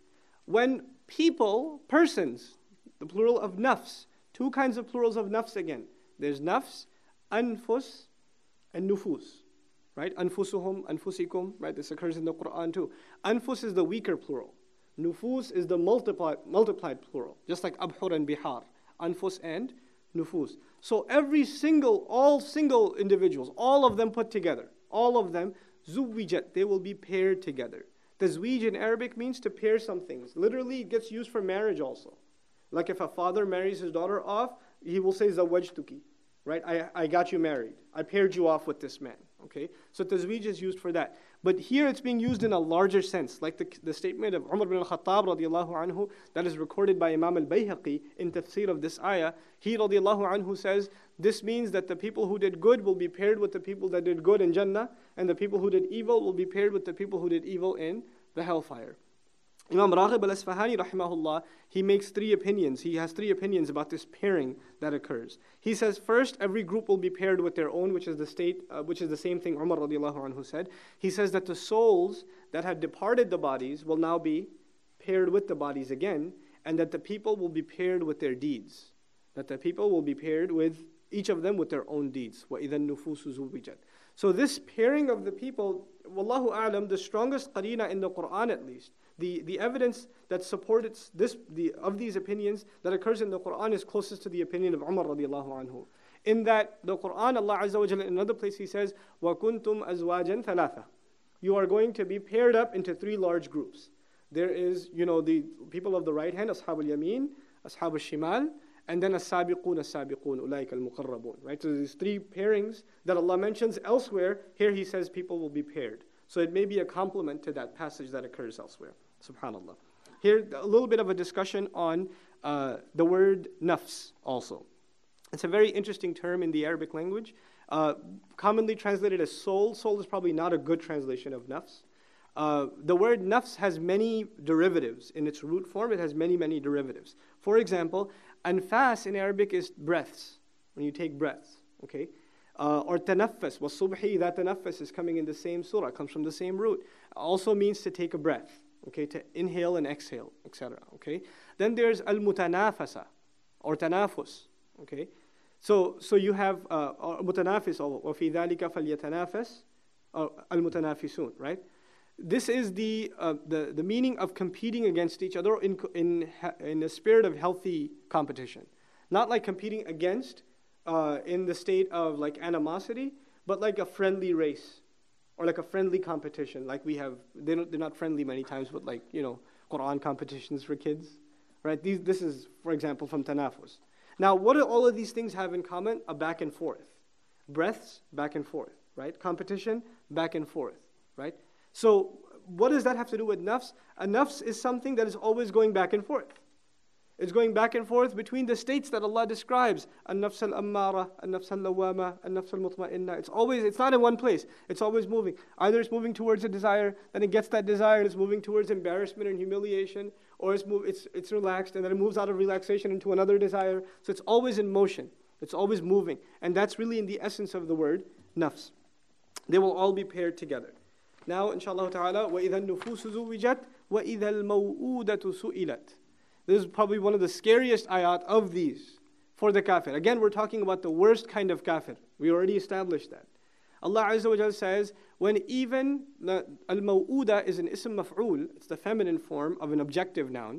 When people, persons, the plural of nafs, two kinds of plurals of nafs again. There's nafs, anfus, and nufus. Right? Anfusuhum, anfusikum, right? This occurs in the Quran too. Anfus is the weaker plural. Nufus is the multiplied, multiplied plural. Just like abhur and bihar. Anfus and nufus. So every single, all single individuals, all of them put together, all of them, zuwijat, they will be paired together. Tazweej in Arabic means to pair some things. Literally, it gets used for marriage also. Like if a father marries his daughter off, he will say zawajtuki. Right? I, I got you married. I paired you off with this man. Okay? So tazweej is used for that. But here it's being used in a larger sense. Like the, the statement of Umar bin al-Khattab radiallahu anhu that is recorded by Imam al-Bayhaqi in tafsir of this ayah. He radiallahu anhu says, this means that the people who did good will be paired with the people that did good in Jannah, and the people who did evil will be paired with the people who did evil in the hellfire. Imam Raghib al-Asfahani rahimahullah, he makes three opinions. He has three opinions about this pairing that occurs. He says first, every group will be paired with their own, which is the state, uh, which is the same thing Umar radiallahu anhu said. He says that the souls that had departed the bodies will now be paired with the bodies again, and that the people will be paired with their deeds. That the people will be paired with each of them with their own deeds. وَإِذَا النُّفُوسُ زُوِّجَتْ. So this pairing of the people, wallahu a'lam, the strongest qarina in the Quran at least, The, the evidence that supports this the, of these opinions that occurs in the Quran is closest to the opinion of Umar radiallahu anhu. In that the Quran, Allah Azza wa Jalla, in another place He says, وَكُنْتُمْ أَزْوَاجًا ثَلَاثًا. You are going to be paired up into three large groups. There is, you know, the people of the right hand, أصحاب اليمين, أصحاب الشمال, and then السابقون السابقون أولئك المقربون. Right? So these three pairings that Allah mentions elsewhere, here He says people will be paired. So it may be a complement to that passage that occurs elsewhere. Subhanallah. Here, a little bit of a discussion on uh, the word nafs also. It's a very interesting term in the Arabic language. Uh, commonly translated as soul. Soul is probably not a good translation of nafs. Uh, the word nafs has many derivatives. In its root form, it has many, many derivatives. For example, anfas in Arabic is breaths, when you take breaths. Okay? Uh, or tanaffas, was-subhi, that tanaffas is coming in the same surah, comes from the same root. Also means to take a breath. Okay, to inhale and exhale, et cetera. Okay, then there's al-mutanafasa or tanafus. Okay, so so you have uh, mutanafis or fi dhalika falyatanafas or al-mutanafisun. Right, this is the uh, the the meaning of competing against each other in in in a spirit of healthy competition, not like competing against uh, in the state of like animosity, but like a friendly race. Or like a friendly competition, like we have, they don't, they're not friendly many times, but like, you know, Quran competitions for kids, right? These, this is, for example, from Tanafus. Now, what do all of these things have in common? A back and forth. Breaths, back and forth, right? Competition, back and forth, right? So, what does that have to do with nafs? A nafs is something that is always going back and forth. It's going back and forth between the states that Allah describes. An-nafs al-ammara, an-nafs al-lawama, an-nafs al-mutma'inna. It's always, it's not in one place. It's always moving. Either it's moving towards a desire, then it gets that desire, and it's moving towards embarrassment and humiliation, or it's, move, it's, it's relaxed, and then it moves out of relaxation into another desire. So it's always in motion. It's always moving. And that's really in the essence of the word, nafs. They will all be paired together. Now, inshallah ta'ala, وَإِذَا النُّفُوسُ زُوِّجَتْ وَإِذَا الْمَوْءُودَةُ سُئِلَتْ. This is probably one of the scariest ayat of these for the kafir. Again, we're talking about the worst kind of kafir. We already established that. Allah Azza wa Jalla says, when even al-maw'uda is an ism maf'ul, it's the feminine form of an objective noun.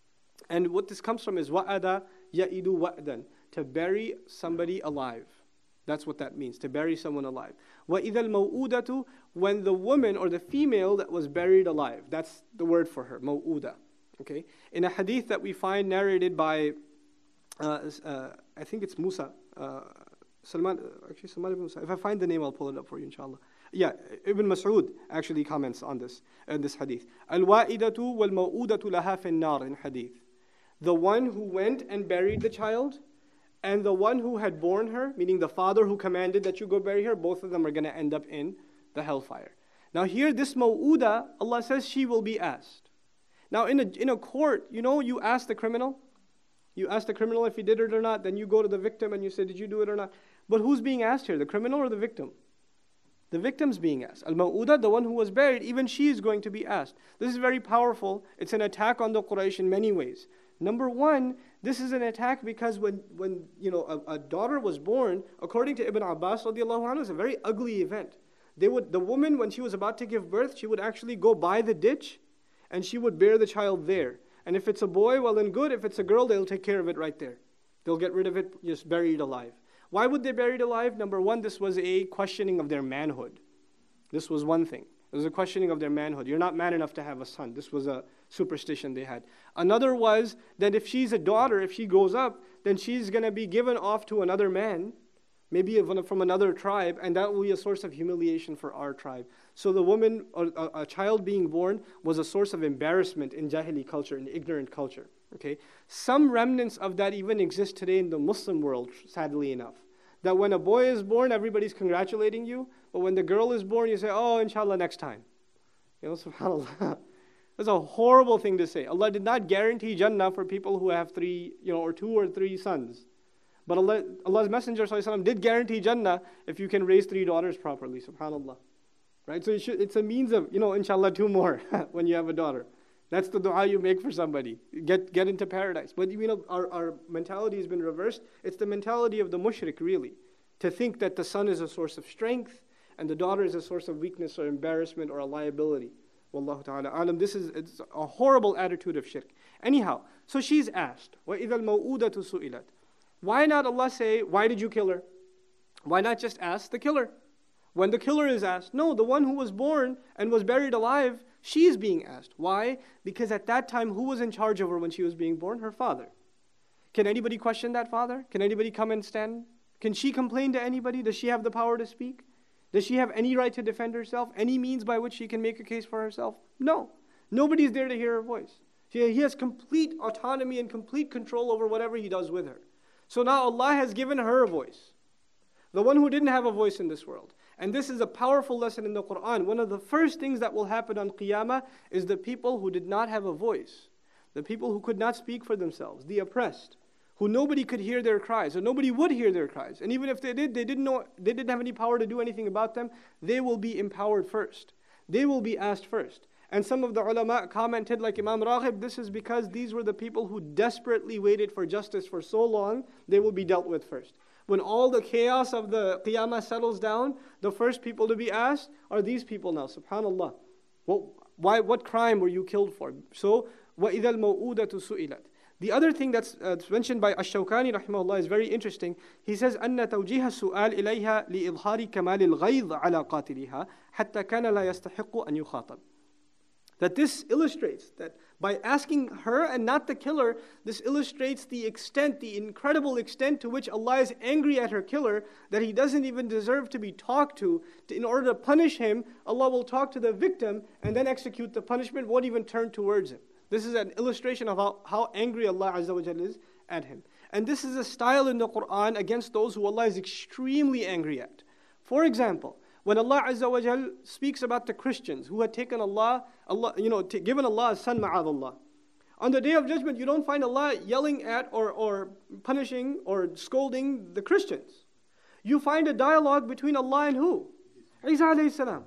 And what this comes from is wa'ada ya'idu wa'dan, to bury somebody alive. That's what that means, to bury someone alive. وَإِذَا الْمَوْءُودَةُ, when the woman or the female that was buried alive. That's the word for her, maw'uda. Okay, in a hadith that we find narrated by, uh, uh, I think it's Musa, uh, Salman, actually Salman ibn Musa. If I find the name, I'll pull it up for you, inshallah. Yeah, Ibn Mas'ud actually comments on this, in this hadith. Al-wa'idatu wal-maw'udatu laha fin nar in hadith. The one who went and buried the child, and the one who had born her, meaning the father who commanded that you go bury her, both of them are going to end up in the hellfire. Now here, this maw'uda, Allah says she will be asked. Now in a, in a court, you know, you ask the criminal. You ask the criminal if he did it or not. Then you go to the victim and you say, did you do it or not? But who's being asked here, the criminal or the victim? The victim's being asked. Al-maw'uda, the one who was buried, even she is going to be asked. This is very powerful. It's an attack on the Quraysh in many ways. Number one, this is an attack because when, when you know, a, a daughter was born, according to Ibn Abbas radiallahu anhu, it's a very ugly event. They would, the woman, when she was about to give birth, she would actually go by the ditch and she would bear the child there. And if it's a boy, well and good. If it's a girl, they'll take care of it right there. They'll get rid of it, just bury it alive. Why would they bury it alive? Number one, this was a questioning of their manhood. This was one thing. It was a questioning of their manhood. You're not man enough to have a son. This was a superstition they had. Another was that if she's a daughter, if she grows up, then she's going to be given off to another man, maybe from another tribe, and that will be a source of humiliation for our tribe. So the woman, or a, a child being born, was a source of embarrassment in Jahili culture, in ignorant culture. Okay, some remnants of that even exist today in the Muslim world, sadly enough. That when a boy is born, everybody's congratulating you, but when the girl is born, you say, oh, inshallah, next time. You know, subhanAllah. That's a horrible thing to say. Allah did not guarantee Jannah for people who have three, you know, or two or three sons. But Allah, Allah's Messenger ﷺ did guarantee Jannah if you can raise three daughters properly, subhanAllah. Right? So it should, it's a means of, you know, inshallah, two more when you have a daughter. That's the dua you make for somebody. Get get into paradise. But you know, our, our mentality has been reversed. It's the mentality of the mushrik, really. To think that the son is a source of strength and the daughter is a source of weakness or embarrassment or a liability. Wallahu ta'ala alam. This is it's a horrible attitude of shirk. Anyhow, so she's asked, وَإِذَا الْمَوْءُودَةُ سُئِلَتْ. Why not Allah say, why did you kill her? Why not just ask the killer? When the killer is asked, no, the one who was born and was buried alive, she is being asked. Why? Because at that time, who was in charge of her when she was being born? Her father. Can anybody question that father? Can anybody come and stand? Can she complain to anybody? Does she have the power to speak? Does she have any right to defend herself? Any means by which she can make a case for herself? No. Nobody's there to hear her voice. She, he has complete autonomy and complete control over whatever he does with her. So now Allah has given her a voice. The one who didn't have a voice in this world. And this is a powerful lesson in the Quran. One of the first things that will happen on Qiyamah is the people who did not have a voice. The people who could not speak for themselves. The oppressed. Who nobody could hear their cries. Or nobody would hear their cries. And even if they did, they didn't know, they didn't have any power to do anything about them. They will be empowered first. They will be asked first. And some of the ulama commented, like Imam Raghib, this is because these were the people who desperately waited for justice for so long, they will be dealt with first. When all the chaos of the Qiyamah settles down, the first people to be asked are these people now, subhanAllah. Well, why, what crime were you killed for? So, وَإِذَا الْمَوْءُودَةُ سُئِلَتْ. The other thing that's uh, mentioned by Ash-Shawkani rahimahullah is very interesting. He says, أَنَّ تَوْجِيهَ السُّؤَالِ إِلَيْهَا لِإِظْهَارِ كَمَالِ الْغَيْظِ عَلَى قَاتِلِهَا حَتَّى كَانَ لَا يَسْتَحِقُّ أَنْ يُخَاطَبْ. That this illustrates that by asking her and not the killer, this illustrates the extent, the incredible extent to which Allah is angry at her killer, that he doesn't even deserve to be talked to. In order to punish him, Allah will talk to the victim and then execute the punishment, won't even turn towards him. This is an illustration of how, how angry Allah Azza wa Jalla is at him. And this is a style in the Quran against those who Allah is extremely angry at. For example, when Allah Azza wa Jal speaks about the Christians who had taken Allah, Allah, you know, t- given Allah a son, ma'adallah. On the Day of Judgment, you don't find Allah yelling at or, or punishing or scolding the Christians. You find a dialogue between Allah and who? Isa alayhi salam.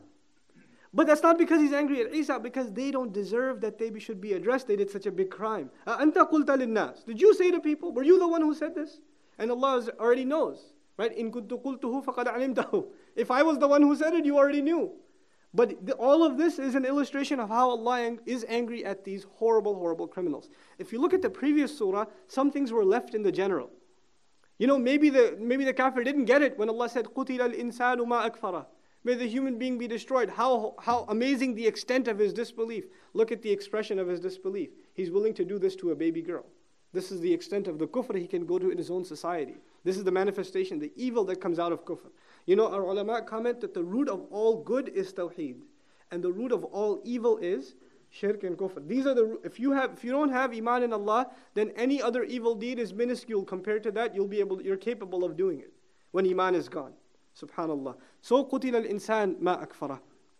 But that's not because he's angry at Isa, because they don't deserve that they should be addressed. They did such a big crime. أَأَنْتَ قُلْتَ لِلنَّاسِ. Did you say to people, were you the one who said this? And Allah already knows. Right? إِن كُنْتُ قُلْتُهُ فَقَدْ عَلِمْتَهُ. If I was the one who said it, you already knew. But the, all of this is an illustration of how Allah is angry at these horrible, horrible criminals. If you look at the previous surah, some things were left in the general. You know, maybe the maybe the kafir didn't get it when Allah said, قُتِلَ الْإِنسَانُ مَا أَكْفَرَهُ. May the human being be destroyed. How, how amazing the extent of his disbelief. Look at the expression of his disbelief. He's willing to do this to a baby girl. This is the extent of the kufr he can go to in his own society. This is the manifestation, the evil that comes out of kufr. You know, our ulama comment that the root of all good is tawheed. And the root of all evil is shirk and kufr. These are the, if you have, if you don't have iman in Allah, then any other evil deed is minuscule compared to that. You'll be able, you're capable of doing it when iman is gone. Subhanallah. So قُتِلَ الْإِنسَانِ مَا أَكْفَرَهُ.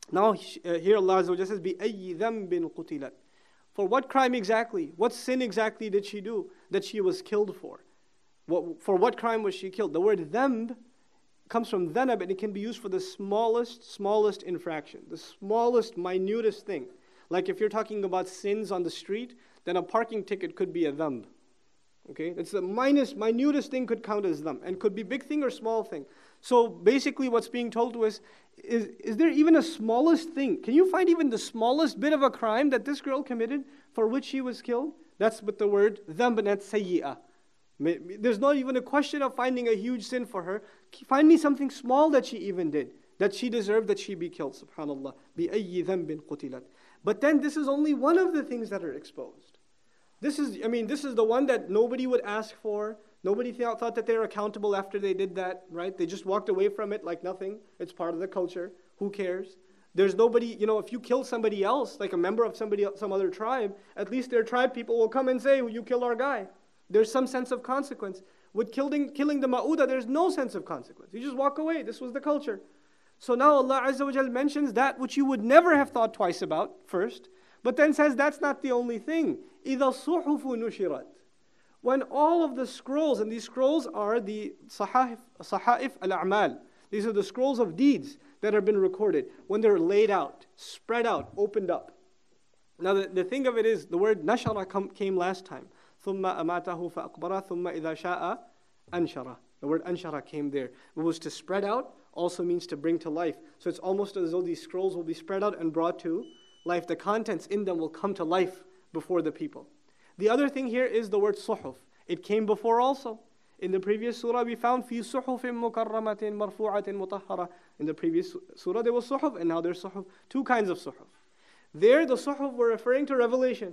Now uh, here Allah Azza wa Jalla says, بِأَيِّ ذَنْبٍ قُتِلَتْ. For what crime exactly? What sin exactly did she do that she was killed for? What, for what crime was she killed? The word dhanb comes from dhanab, and it can be used for the smallest, smallest infraction, the smallest, minutest thing. Like if you're talking about sins on the street, then a parking ticket could be a dhanb. Okay, it's the minus, minutest thing could count as dhanb, and could be big thing or small thing. So basically what's being told to us is, is there even a smallest thing? Can you find even the smallest bit of a crime that this girl committed for which she was killed? That's what the word dhanb and sayyi'ah. There's not even a question of finding a huge sin for her. Find me something small that she even did, that she deserved that she be killed, subhanAllah. بِأَيِّ ذَنْبٍ قُتِلَتْ. But then this is only one of the things that are exposed. This is, I mean, this is the one that nobody would ask for. Nobody th- thought that they were accountable after they did that, right? They just walked away from it like nothing. It's part of the culture. Who cares? There's nobody, you know, if you kill somebody else, like a member of somebody, some other tribe, at least their tribe people will come and say, you killed our guy. There's some sense of consequence. With killing, killing the ma'uda, there's no sense of consequence. You just walk away. This was the culture. So now Allah Azza wa Jal mentions that which you would never have thought twice about first, but then says that's not the only thing. إِذَا الصُّحُفُ نُشِرَتْ. When all of the scrolls, and these scrolls are the sahaif, sahaif al-a'mal. These are the scrolls of deeds that have been recorded. When they're laid out, spread out, opened up. Now the, the thing of it is, the word nashara come, came last time. ثُمَّ أَمَاتَهُ فَأَقْبَرَ ثُمَّ إِذَا شَاءَ أَنشَرَ. The word anshara came there. It was to spread out, also means to bring to life. So it's almost as though these scrolls will be spread out and brought to life. The contents in them will come to life before the people. The other thing here is the word suhuf. It came before also. In the previous surah we found fi suhufin mukarramatin marfu'atin mutahhara. In the previous surah there was suhuf, and now there's suhuf. Two kinds of suhuf. There the suhuf were referring to revelation.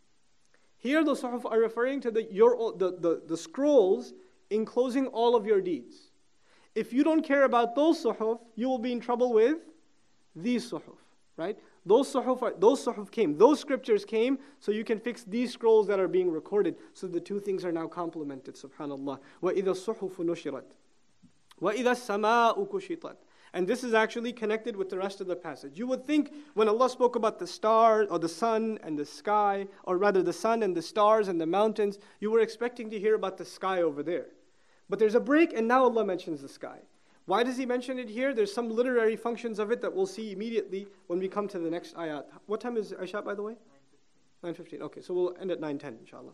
Here the suhuf are referring to the, your, the, the, the scrolls enclosing all of your deeds. If you don't care about those suhuf, you will be in trouble with these suhuf, right? Those suhuf, are, those suhuf came, those scriptures came, so you can fix these scrolls that are being recorded. So the two things are now complemented, subhanAllah. وَإِذَا الصُّحُفُ نُشِرَتْ وَإِذَا السَّمَاءُ كُشِطَتْ. And this is actually connected with the rest of the passage. You would think when Allah spoke about the stars, or the sun and the sky, or rather the sun and the stars and the mountains, you were expecting to hear about the sky over there. But there's a break, and now Allah mentions the sky. Why does He mention it here? There's some literary functions of it that we'll see immediately when we come to the next ayat. What time is Isha, by the way? nine fifteen. Okay, so we'll end at nine ten, inshallah.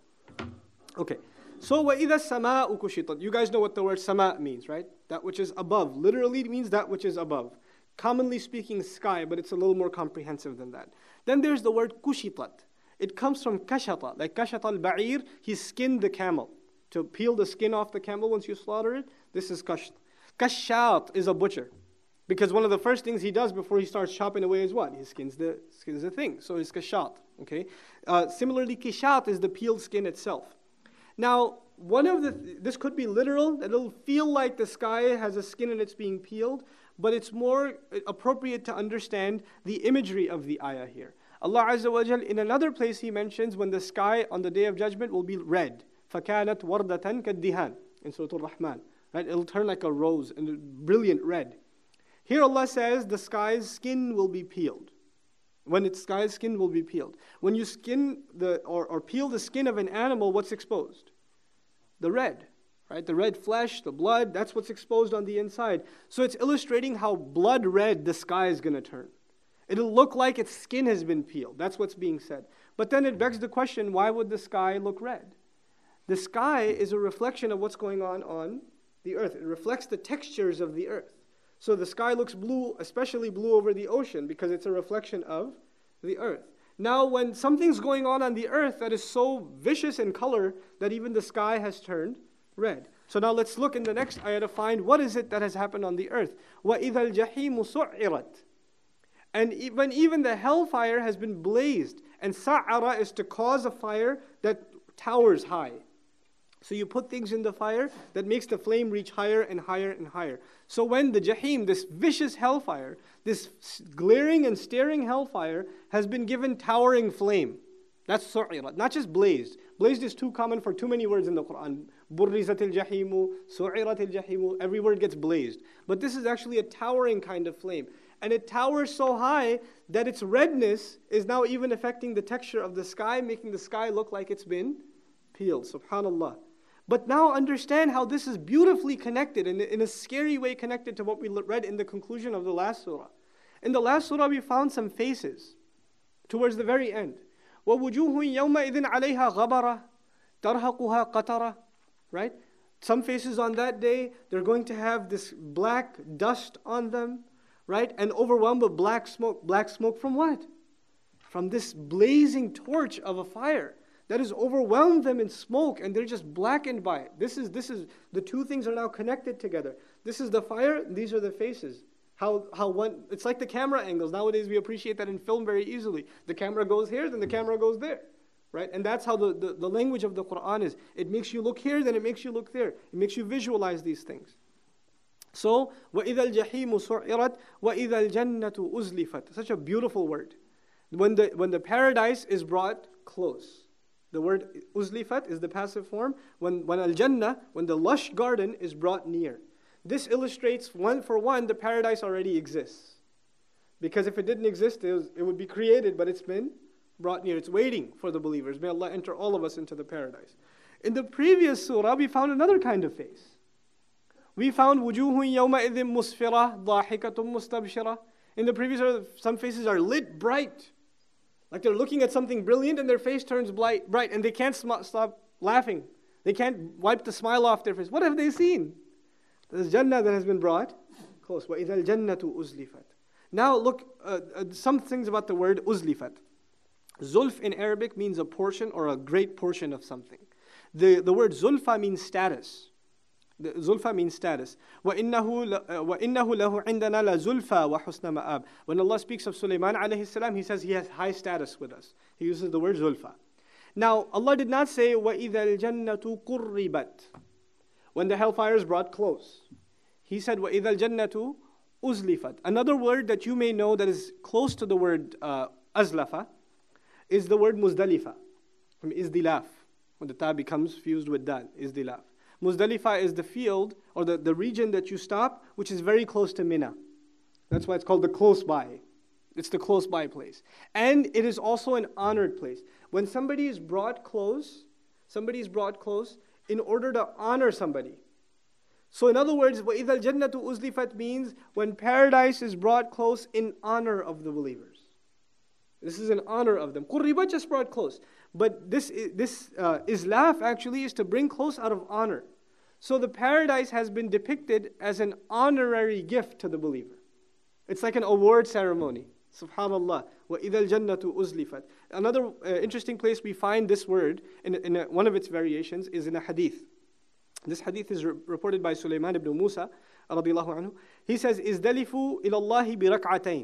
Okay. So, وَإِذَا السَّمَاءُ كُشِطَتْ. You guys know what the word sama means, right? That which is above. Literally means that which is above. Commonly speaking, sky, but it's a little more comprehensive than that. Then there's the word kushitat. It comes from kashata. Like kashata al-ba'ir, he skinned the camel. To peel the skin off the camel once you slaughter it, this is kasht. Kashat is a butcher. Because one of the first things he does before he starts chopping away is what? He skins the, skins the thing. So it's kashat. Okay. Uh, similarly, kishat is the peeled skin itself. Now, one of the, th- this could be literal, that it'll feel like the sky has a skin and it's being peeled, but it's more appropriate to understand the imagery of the ayah here. Allah Azza wa Jal, in another place He mentions when the sky on the Day of Judgment will be red. فَكَانَتْ وَرْدَةً كَالدِّهَانِ in Surah Al-Rahman. Right? It'll turn like a rose and a brilliant red. Here Allah says the sky's skin will be peeled. When its sky's skin will be peeled. When you skin the or, or peel the skin of an animal, what's exposed? The red, right? The red flesh, the blood, that's what's exposed on the inside. So it's illustrating how blood red the sky is going to turn. It'll look like its skin has been peeled. That's what's being said. But then it begs the question, why would the sky look red? The sky is a reflection of what's going on on the earth. It reflects the textures of the earth. So the sky looks blue, especially blue over the ocean, because it's a reflection of the earth. Now, when something's going on on the earth that is so vicious in color that even the sky has turned red. So now let's look in the next ayah to find what is it that has happened on the earth. وَإِذَا الْجَحِيمُ سُعِّرَتْ. And when even the hellfire has been blazed, and sa'ara is to cause a fire that towers high. So you put things in the fire that makes the flame reach higher and higher and higher. So when the Jahim, this vicious hellfire, this glaring and staring hellfire, has been given towering flame. That's su'irat, not just blazed. Blazed is too common for too many words in the Quran. Burrizatil jahimu, su'iratil jahimu, every word gets blazed. But this is actually a towering kind of flame. and it towers so high that its redness is now even affecting the texture of the sky, making the sky look like it's been peeled. Subhanallah. But now understand how this is beautifully connected, and in a scary way connected to what we read in the conclusion of the last surah. In the last surah we found some faces towards the very end. وَوُجُوهٌ يَوْمَئِذٍ عَلَيْهَا غَبَرَةٌ تَرْهَقُهَا قَتَرَةٌ. Right? Some faces on that day, they're going to have this black dust on them, right? And overwhelmed with black smoke. Black smoke from what? From this blazing torch of a fire that has overwhelmed them in smoke, and they're just blackened by it. This is, this is, the two things are now connected together. This is the fire, these are the faces. How, how one, it's like the camera angles. Nowadays we appreciate that in film very easily. The camera goes here, then the camera goes there. Right? And that's how the, the, the language of the Quran is. It makes you look here, then it makes you look there. It makes you visualize these things. So, وَإِذَا الْجَحِيمُ سُعِّرَتْ وَإِذَا الْجَنَّةُ أُزْلِفَتْ. Such a beautiful word. When the, when the paradise is brought close. The word uzlifat is the passive form. When, when al-Jannah, when the lush garden is brought near. This illustrates, one for one, the paradise already exists. Because if it didn't exist, it, was, it would be created, but it's been brought near. It's waiting for the believers. May Allah enter all of us into the paradise. In the previous surah, we found another kind of face. We found وُجُوهٌ يَوْمَئِذٍ مُسْفِرَةٌ ضَاحِكَةٌ مُسْتَبْشِرَةٌ. In the previous surah, some faces are lit bright. Like they're looking at something brilliant and their face turns bright, and they can't sm- stop laughing. They can't wipe the smile off their face. What have they seen? There's Jannah that has been brought close. وَإِذَا الْجَنَّةُ أُزْلِفَتْ. Now look, uh, uh, some things about the word uzlifat. Zulf in Arabic means a portion or a great portion of something. The, the word zulfa means status. The, zulfa means status. وَإِنَّهُ لَهُ عِنْدَنَا لَزُلْفَى وَحُسْنَ مَآبٍ. When Allah speaks of Sulaiman alayhi salam, He says He has high status with us. He uses the word zulfa. Now, Allah did not say وَإِذَا الْجَنَّةُ قُرِّبَتْ. When the hellfire is brought close. He said وَإِذَا الْجَنَّةُ أُزْلِفَتْ. Another word that you may know that is close to the word uh, azlafa is the word muzdalifa, from izdilaf, when the ta becomes fused with dal, izdilaf. Muzdalifa is the field, or the, the region that you stop, which is very close to Mina. That's why it's called the close by. It's the close by place. And it is also an honored place. When somebody is brought close, somebody is brought close in order to honor somebody. So in other words, وَإِذَا الْجَنَّةُ أُزْلِفَتْ means when paradise is brought close in honor of the believers. This is in honor of them. Qurriba just brought close. But this, this uh, islaf actually is to bring close out of honor. So the paradise has been depicted as an honorary gift to the believer. It's like an award ceremony. Subhanallah. وَإِذَا الْجَنَّةُ أُزْلِفَتْ. Another uh, interesting place we find this word, in, in a, one of its variations, is in a hadith. This hadith is re- reported by Sulaiman ibn Musa, radiallahu anhu. He says, إِزْدَلِفُوا إِلَى اللَّهِ بِرَكْعَتَيْن.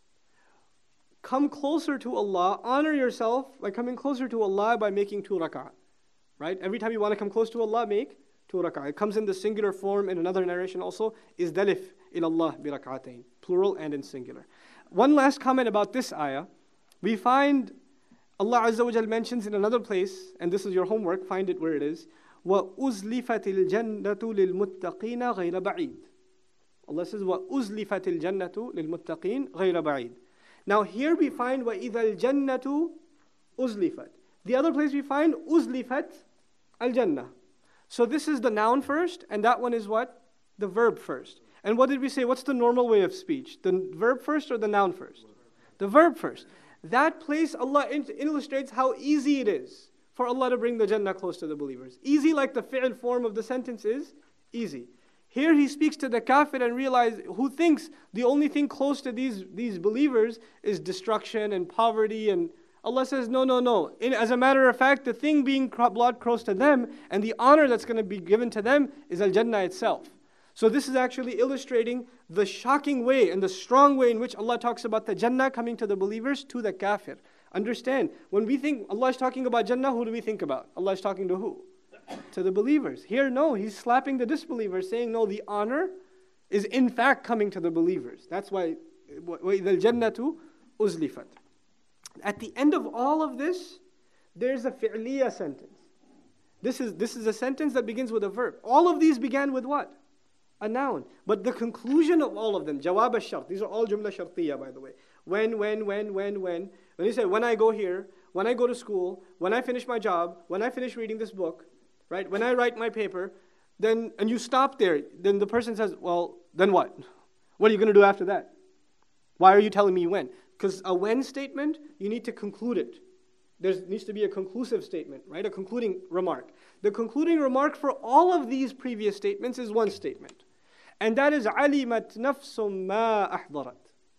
Come closer to Allah, honor yourself by coming closer to Allah by making two rak'ah. Right? Every time you want to come close to Allah, make two rak'ah. It comes in the singular form in another narration also, is dalif ilallah bi rak'atayn, plural and in singular. One last comment about this ayah. We find Allah Azza wa Jal mentions in another place, and this is your homework, find it where it is, وَأُزْلِفَتِ الْجَنَّةُ لِلْمُتَّقِينَ غَيْرَ بَعِيدٍ. Allah says, وَأُزْلِفَتِ الْجَنَّةُ لِلْمُتَّقِينَ غَيْرَ بَعِيدٍ. Now here we find وَإِذَا الْجَنَّةُ أُزْلِفَتْ. The other place we find أُزْلِفَتْ الْجَنَّةِ. So this is the noun first, and that one is what? The verb first. And what did we say? What's the normal way of speech? The verb first or the noun first? The verb first. That place Allah illustrates how easy it is for Allah to bring the Jannah close to the believers. Easy like the fi'l form of the sentence is easy. Here he speaks to the kafir and realize who thinks the only thing close to these, these believers is destruction and poverty. And Allah says, no, no, no. In, as a matter of fact, the thing being brought close to them and the honor that's going to be given to them is Al-Jannah itself. So this is actually illustrating the shocking way and the strong way in which Allah talks about the Jannah coming to the believers to the kafir. Understand, when we think Allah is talking about Jannah, who do we think about? Allah is talking to who? To the believers. Here, no, He's slapping the disbelievers, saying, no, the honor is in fact coming to the believers. That's why, وَإِذَا الْجَنَّةُ أُزْلِفَتْ. At the end of all of this, there's a fi'liya sentence. This is, this is a sentence that begins with a verb. All of these began with what? A noun. But the conclusion of all of them, jawab al-shart, these are all jumla shartiyya, by the way. When, when, when, when, when. When you say, when I go here, when I go to school, when I finish my job, when I finish reading this book, right? When I write my paper, then, and you stop there, then the person says, well, then what? What are you going to do after that? Why are you telling me when? Because a when statement, you need to conclude it. There needs to be a conclusive statement, right? A concluding remark. The concluding remark for all of these previous statements is one statement. And that is عَلِمَتْ نَفْسٌ مَا أَحْضَرَتْ.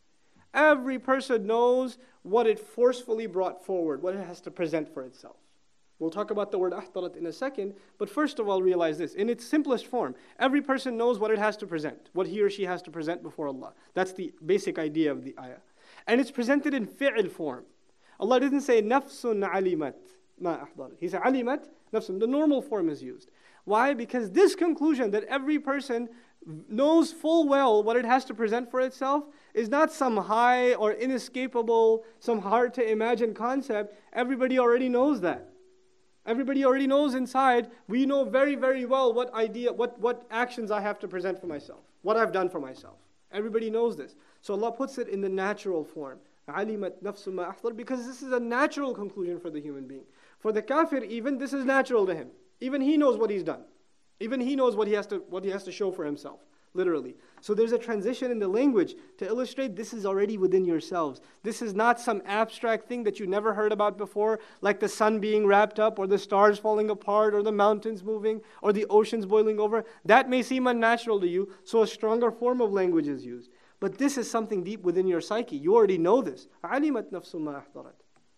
Every person knows what it forcefully brought forward, what it has to present for itself. We'll talk about the word ahdarat in a second, but first of all realize this. In its simplest form, every person knows what it has to present, what he or she has to present before Allah. That's the basic idea of the ayah. And it's presented in fi'l form. Allah didn't say nafsun alimat ma ahdarat. He said alimat nafsun. The normal form is used. Why? Because this conclusion that every person knows full well what it has to present for itself is not some high or inescapable, some hard to imagine concept. Everybody already knows that. Everybody already knows inside, we know very, very well what idea, what, what actions I have to present for myself, what I've done for myself. Everybody knows this. So Allah puts it in the natural form. عَلِمَتْ نَفْسٌ مَا أَحْضَرَتْ, because this is a natural conclusion for the human being. For the kafir even, this is natural to him. Even he knows what he's done. Even he knows what he has to, what he has to show for himself. Literally. So there's a transition in the language to illustrate this is already within yourselves. This is not some abstract thing that you never heard about before, like the sun being wrapped up, or the stars falling apart, or the mountains moving, or the oceans boiling over. That may seem unnatural to you, so a stronger form of language is used. But this is something deep within your psyche. You already know this. عَلِمَتْ نَفْسٌ مَا أَحْضَرَتْ.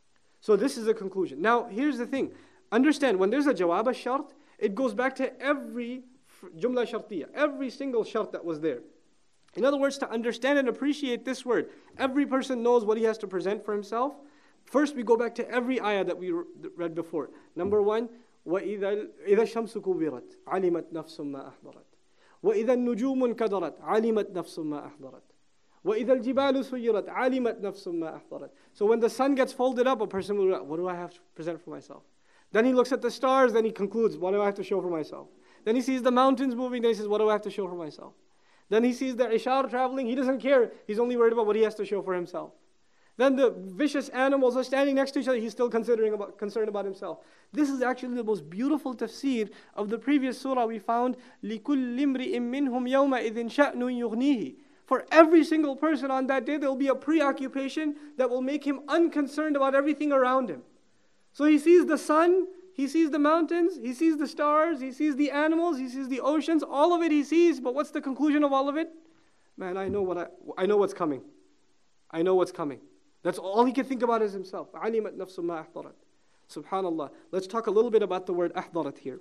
So this is the conclusion. Now, here's the thing. Understand, when there's a jawab al-shart, it goes back to every jumla shartiyya, every single shart that was there. In other words, to understand and appreciate this word, every person knows what he has to present for himself. First, we go back to every ayah that we read before. Number one, وَإِذَا الشَّمْسُ كُبِّرَتْ عَلِمَتْ نَفْسٌ مَا أَحْضَرَتْ وَإِذَا النُّجُومُ انْكَدَرَتْ عَلِمَتْ نَفْسٌ مَا أَحْضَرَتْ وَإِذَا الْجِبَالُ سُيِّرَتْ عَلِمَتْ نَفْسٌ مَا أَحْضَرَتْ. So when the sun gets folded up, a person will, what do I have to present for myself? Then he looks at the stars, then he concludes, what do I have to show for myself? Then he sees the mountains moving, then he says, what do I have to show for myself? Then he sees the ishar traveling, he doesn't care. He's only worried about what he has to show for himself. Then the vicious animals are standing next to each other, he's still considering about, concerned about himself. This is actually the most beautiful tafsir of the previous surah we found, لِكُلِّ امْرِئٍ مِّنْهُمْ يَوْمَئِذٍ شَأْنٌ يُغْنِيهِ. For every single person on that day, there will be a preoccupation that will make him unconcerned about everything around him. So he sees the sun, he sees the mountains, he sees the stars, he sees the animals, he sees the oceans, all of it he sees, but what's the conclusion of all of it? Man, I know what I, I know what's coming. I know what's coming. That's all he can think about is himself. عَلِمَتْ نَفْسٌ مَا أَحْضَرَتْ. Subhanallah. Let's talk a little bit about the word أَحْضَرَتْ here.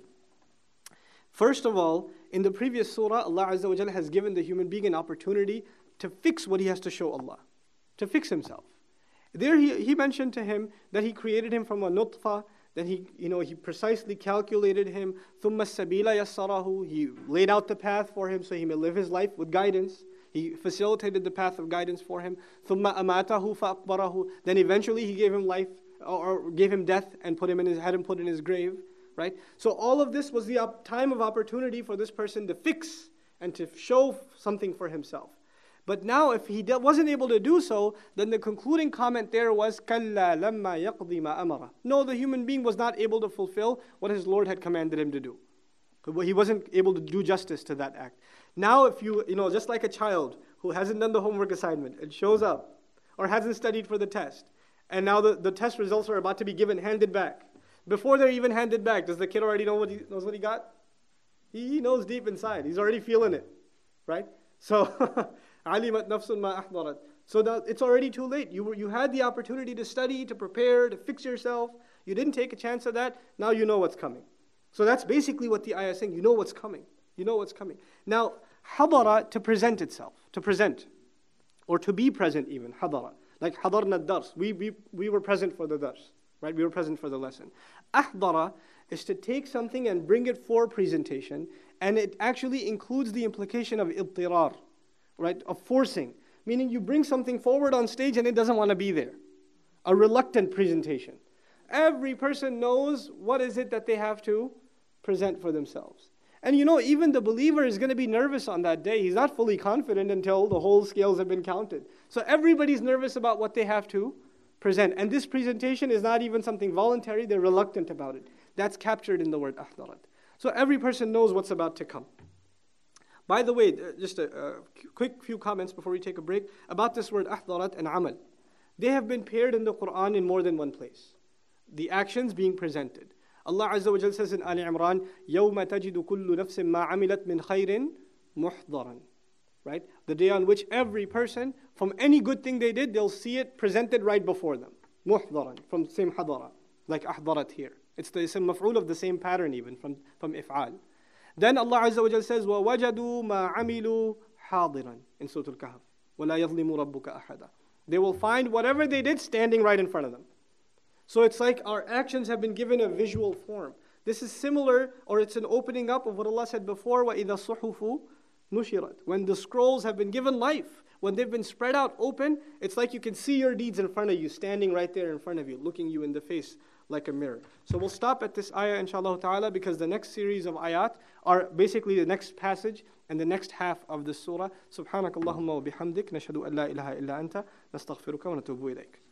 First of all, in the previous surah, Allah Azza wa Jalla has given the human being an opportunity to fix what he has to show Allah, to fix himself. There he, he mentioned to him that he created him from a nutfa, that he, you know, he precisely calculated him. ثُمَّ السَّبِيلَ يَسَّرَهُ. He laid out the path for him so he may live his life with guidance. He facilitated the path of guidance for him. ثُمَّ أَمَاتَهُ فَأَقْبَرَهُ. Then eventually he gave him life, or gave him death and put him in his, had him put in his grave. Right? So all of this was the op- time of opportunity for this person to fix and to show something for himself. But now if he de- wasn't able to do so, then the concluding comment there was كَلَّا لَمَّا يَقْضِي مَا أَمَرَ. No, the human being was not able to fulfill what his Lord had commanded him to do. He wasn't able to do justice to that act. Now if you, you know, just like a child who hasn't done the homework assignment and shows up, or hasn't studied for the test, and now the, the test results are about to be given, handed back. Before they're even handed back, does the kid already know what he knows what he got? He, he knows deep inside. He's already feeling it, right? So, عَلِمَتْ نَفْسٌ مَا أَحْضَرَتْ. So that it's already too late. You were, you had the opportunity to study, to prepare, to fix yourself. You didn't take a chance of that. Now you know what's coming. So that's basically what the ayah is saying. You know what's coming. You know what's coming. Now, hadara, to present itself, to present, or to be present even, hadara. Like hadarna ad-dars. We, we, we were present for the dars. Right? We were present for the lesson. Ahdara is to take something and bring it for presentation, and it actually includes the implication of idtirar, right? Of forcing, meaning you bring something forward on stage and it doesn't want to be there. A reluctant presentation. Every person knows what is it that they have to present for themselves. And you know, even the believer is going to be nervous on that day. He's not fully confident until the whole scales have been counted. So everybody's nervous about what they have to present. And this presentation is not even something voluntary. They're reluctant about it. That's captured in the word ahdarat. So every person knows what's about to come. By the way, just a, a quick few comments before we take a break about this word ahdarat and amal. They have been paired in the Quran in more than one place. The actions being presented. Allah Azza wa Jalla says in Ali Imran, يَوْمَ تَجِدُ كُلُّ نَفْسٍ مَا عَمِلَتْ مِنْ خَيْرٍ مُحْضَرًا. Right? The day on which every person, from any good thing they did, they'll see it presented right before them. مُحْضَرًا, from the same hadara, like ahdarat here. It's the same maf'ul of the same pattern even, from, from if'al. Then Allah Azza wa Jalla says, وَوَجَدُوا مَا عَمِلُوا حَاضِرًا in Surah Al-Kahf. وَلَا يَظْلِمُ رَبُّكَ أَحَدًا. They will find whatever they did standing right in front of them. So it's like our actions have been given a visual form. This is similar, or it's an opening up of what Allah said before, وَإِذَا الصُّحُفُ نُشِرَتْ. When the scrolls have been given life, when they've been spread out open, it's like you can see your deeds in front of you, standing right there in front of you, looking you in the face like a mirror. So we'll stop at this ayah inshallah ta'ala, because the next series of ayat are basically the next passage and the next half of the surah. Subhanakallahumma wa bihamdik, nashhadu an la ilaha illa anta, nastaghfiruka wa natubu ilayk.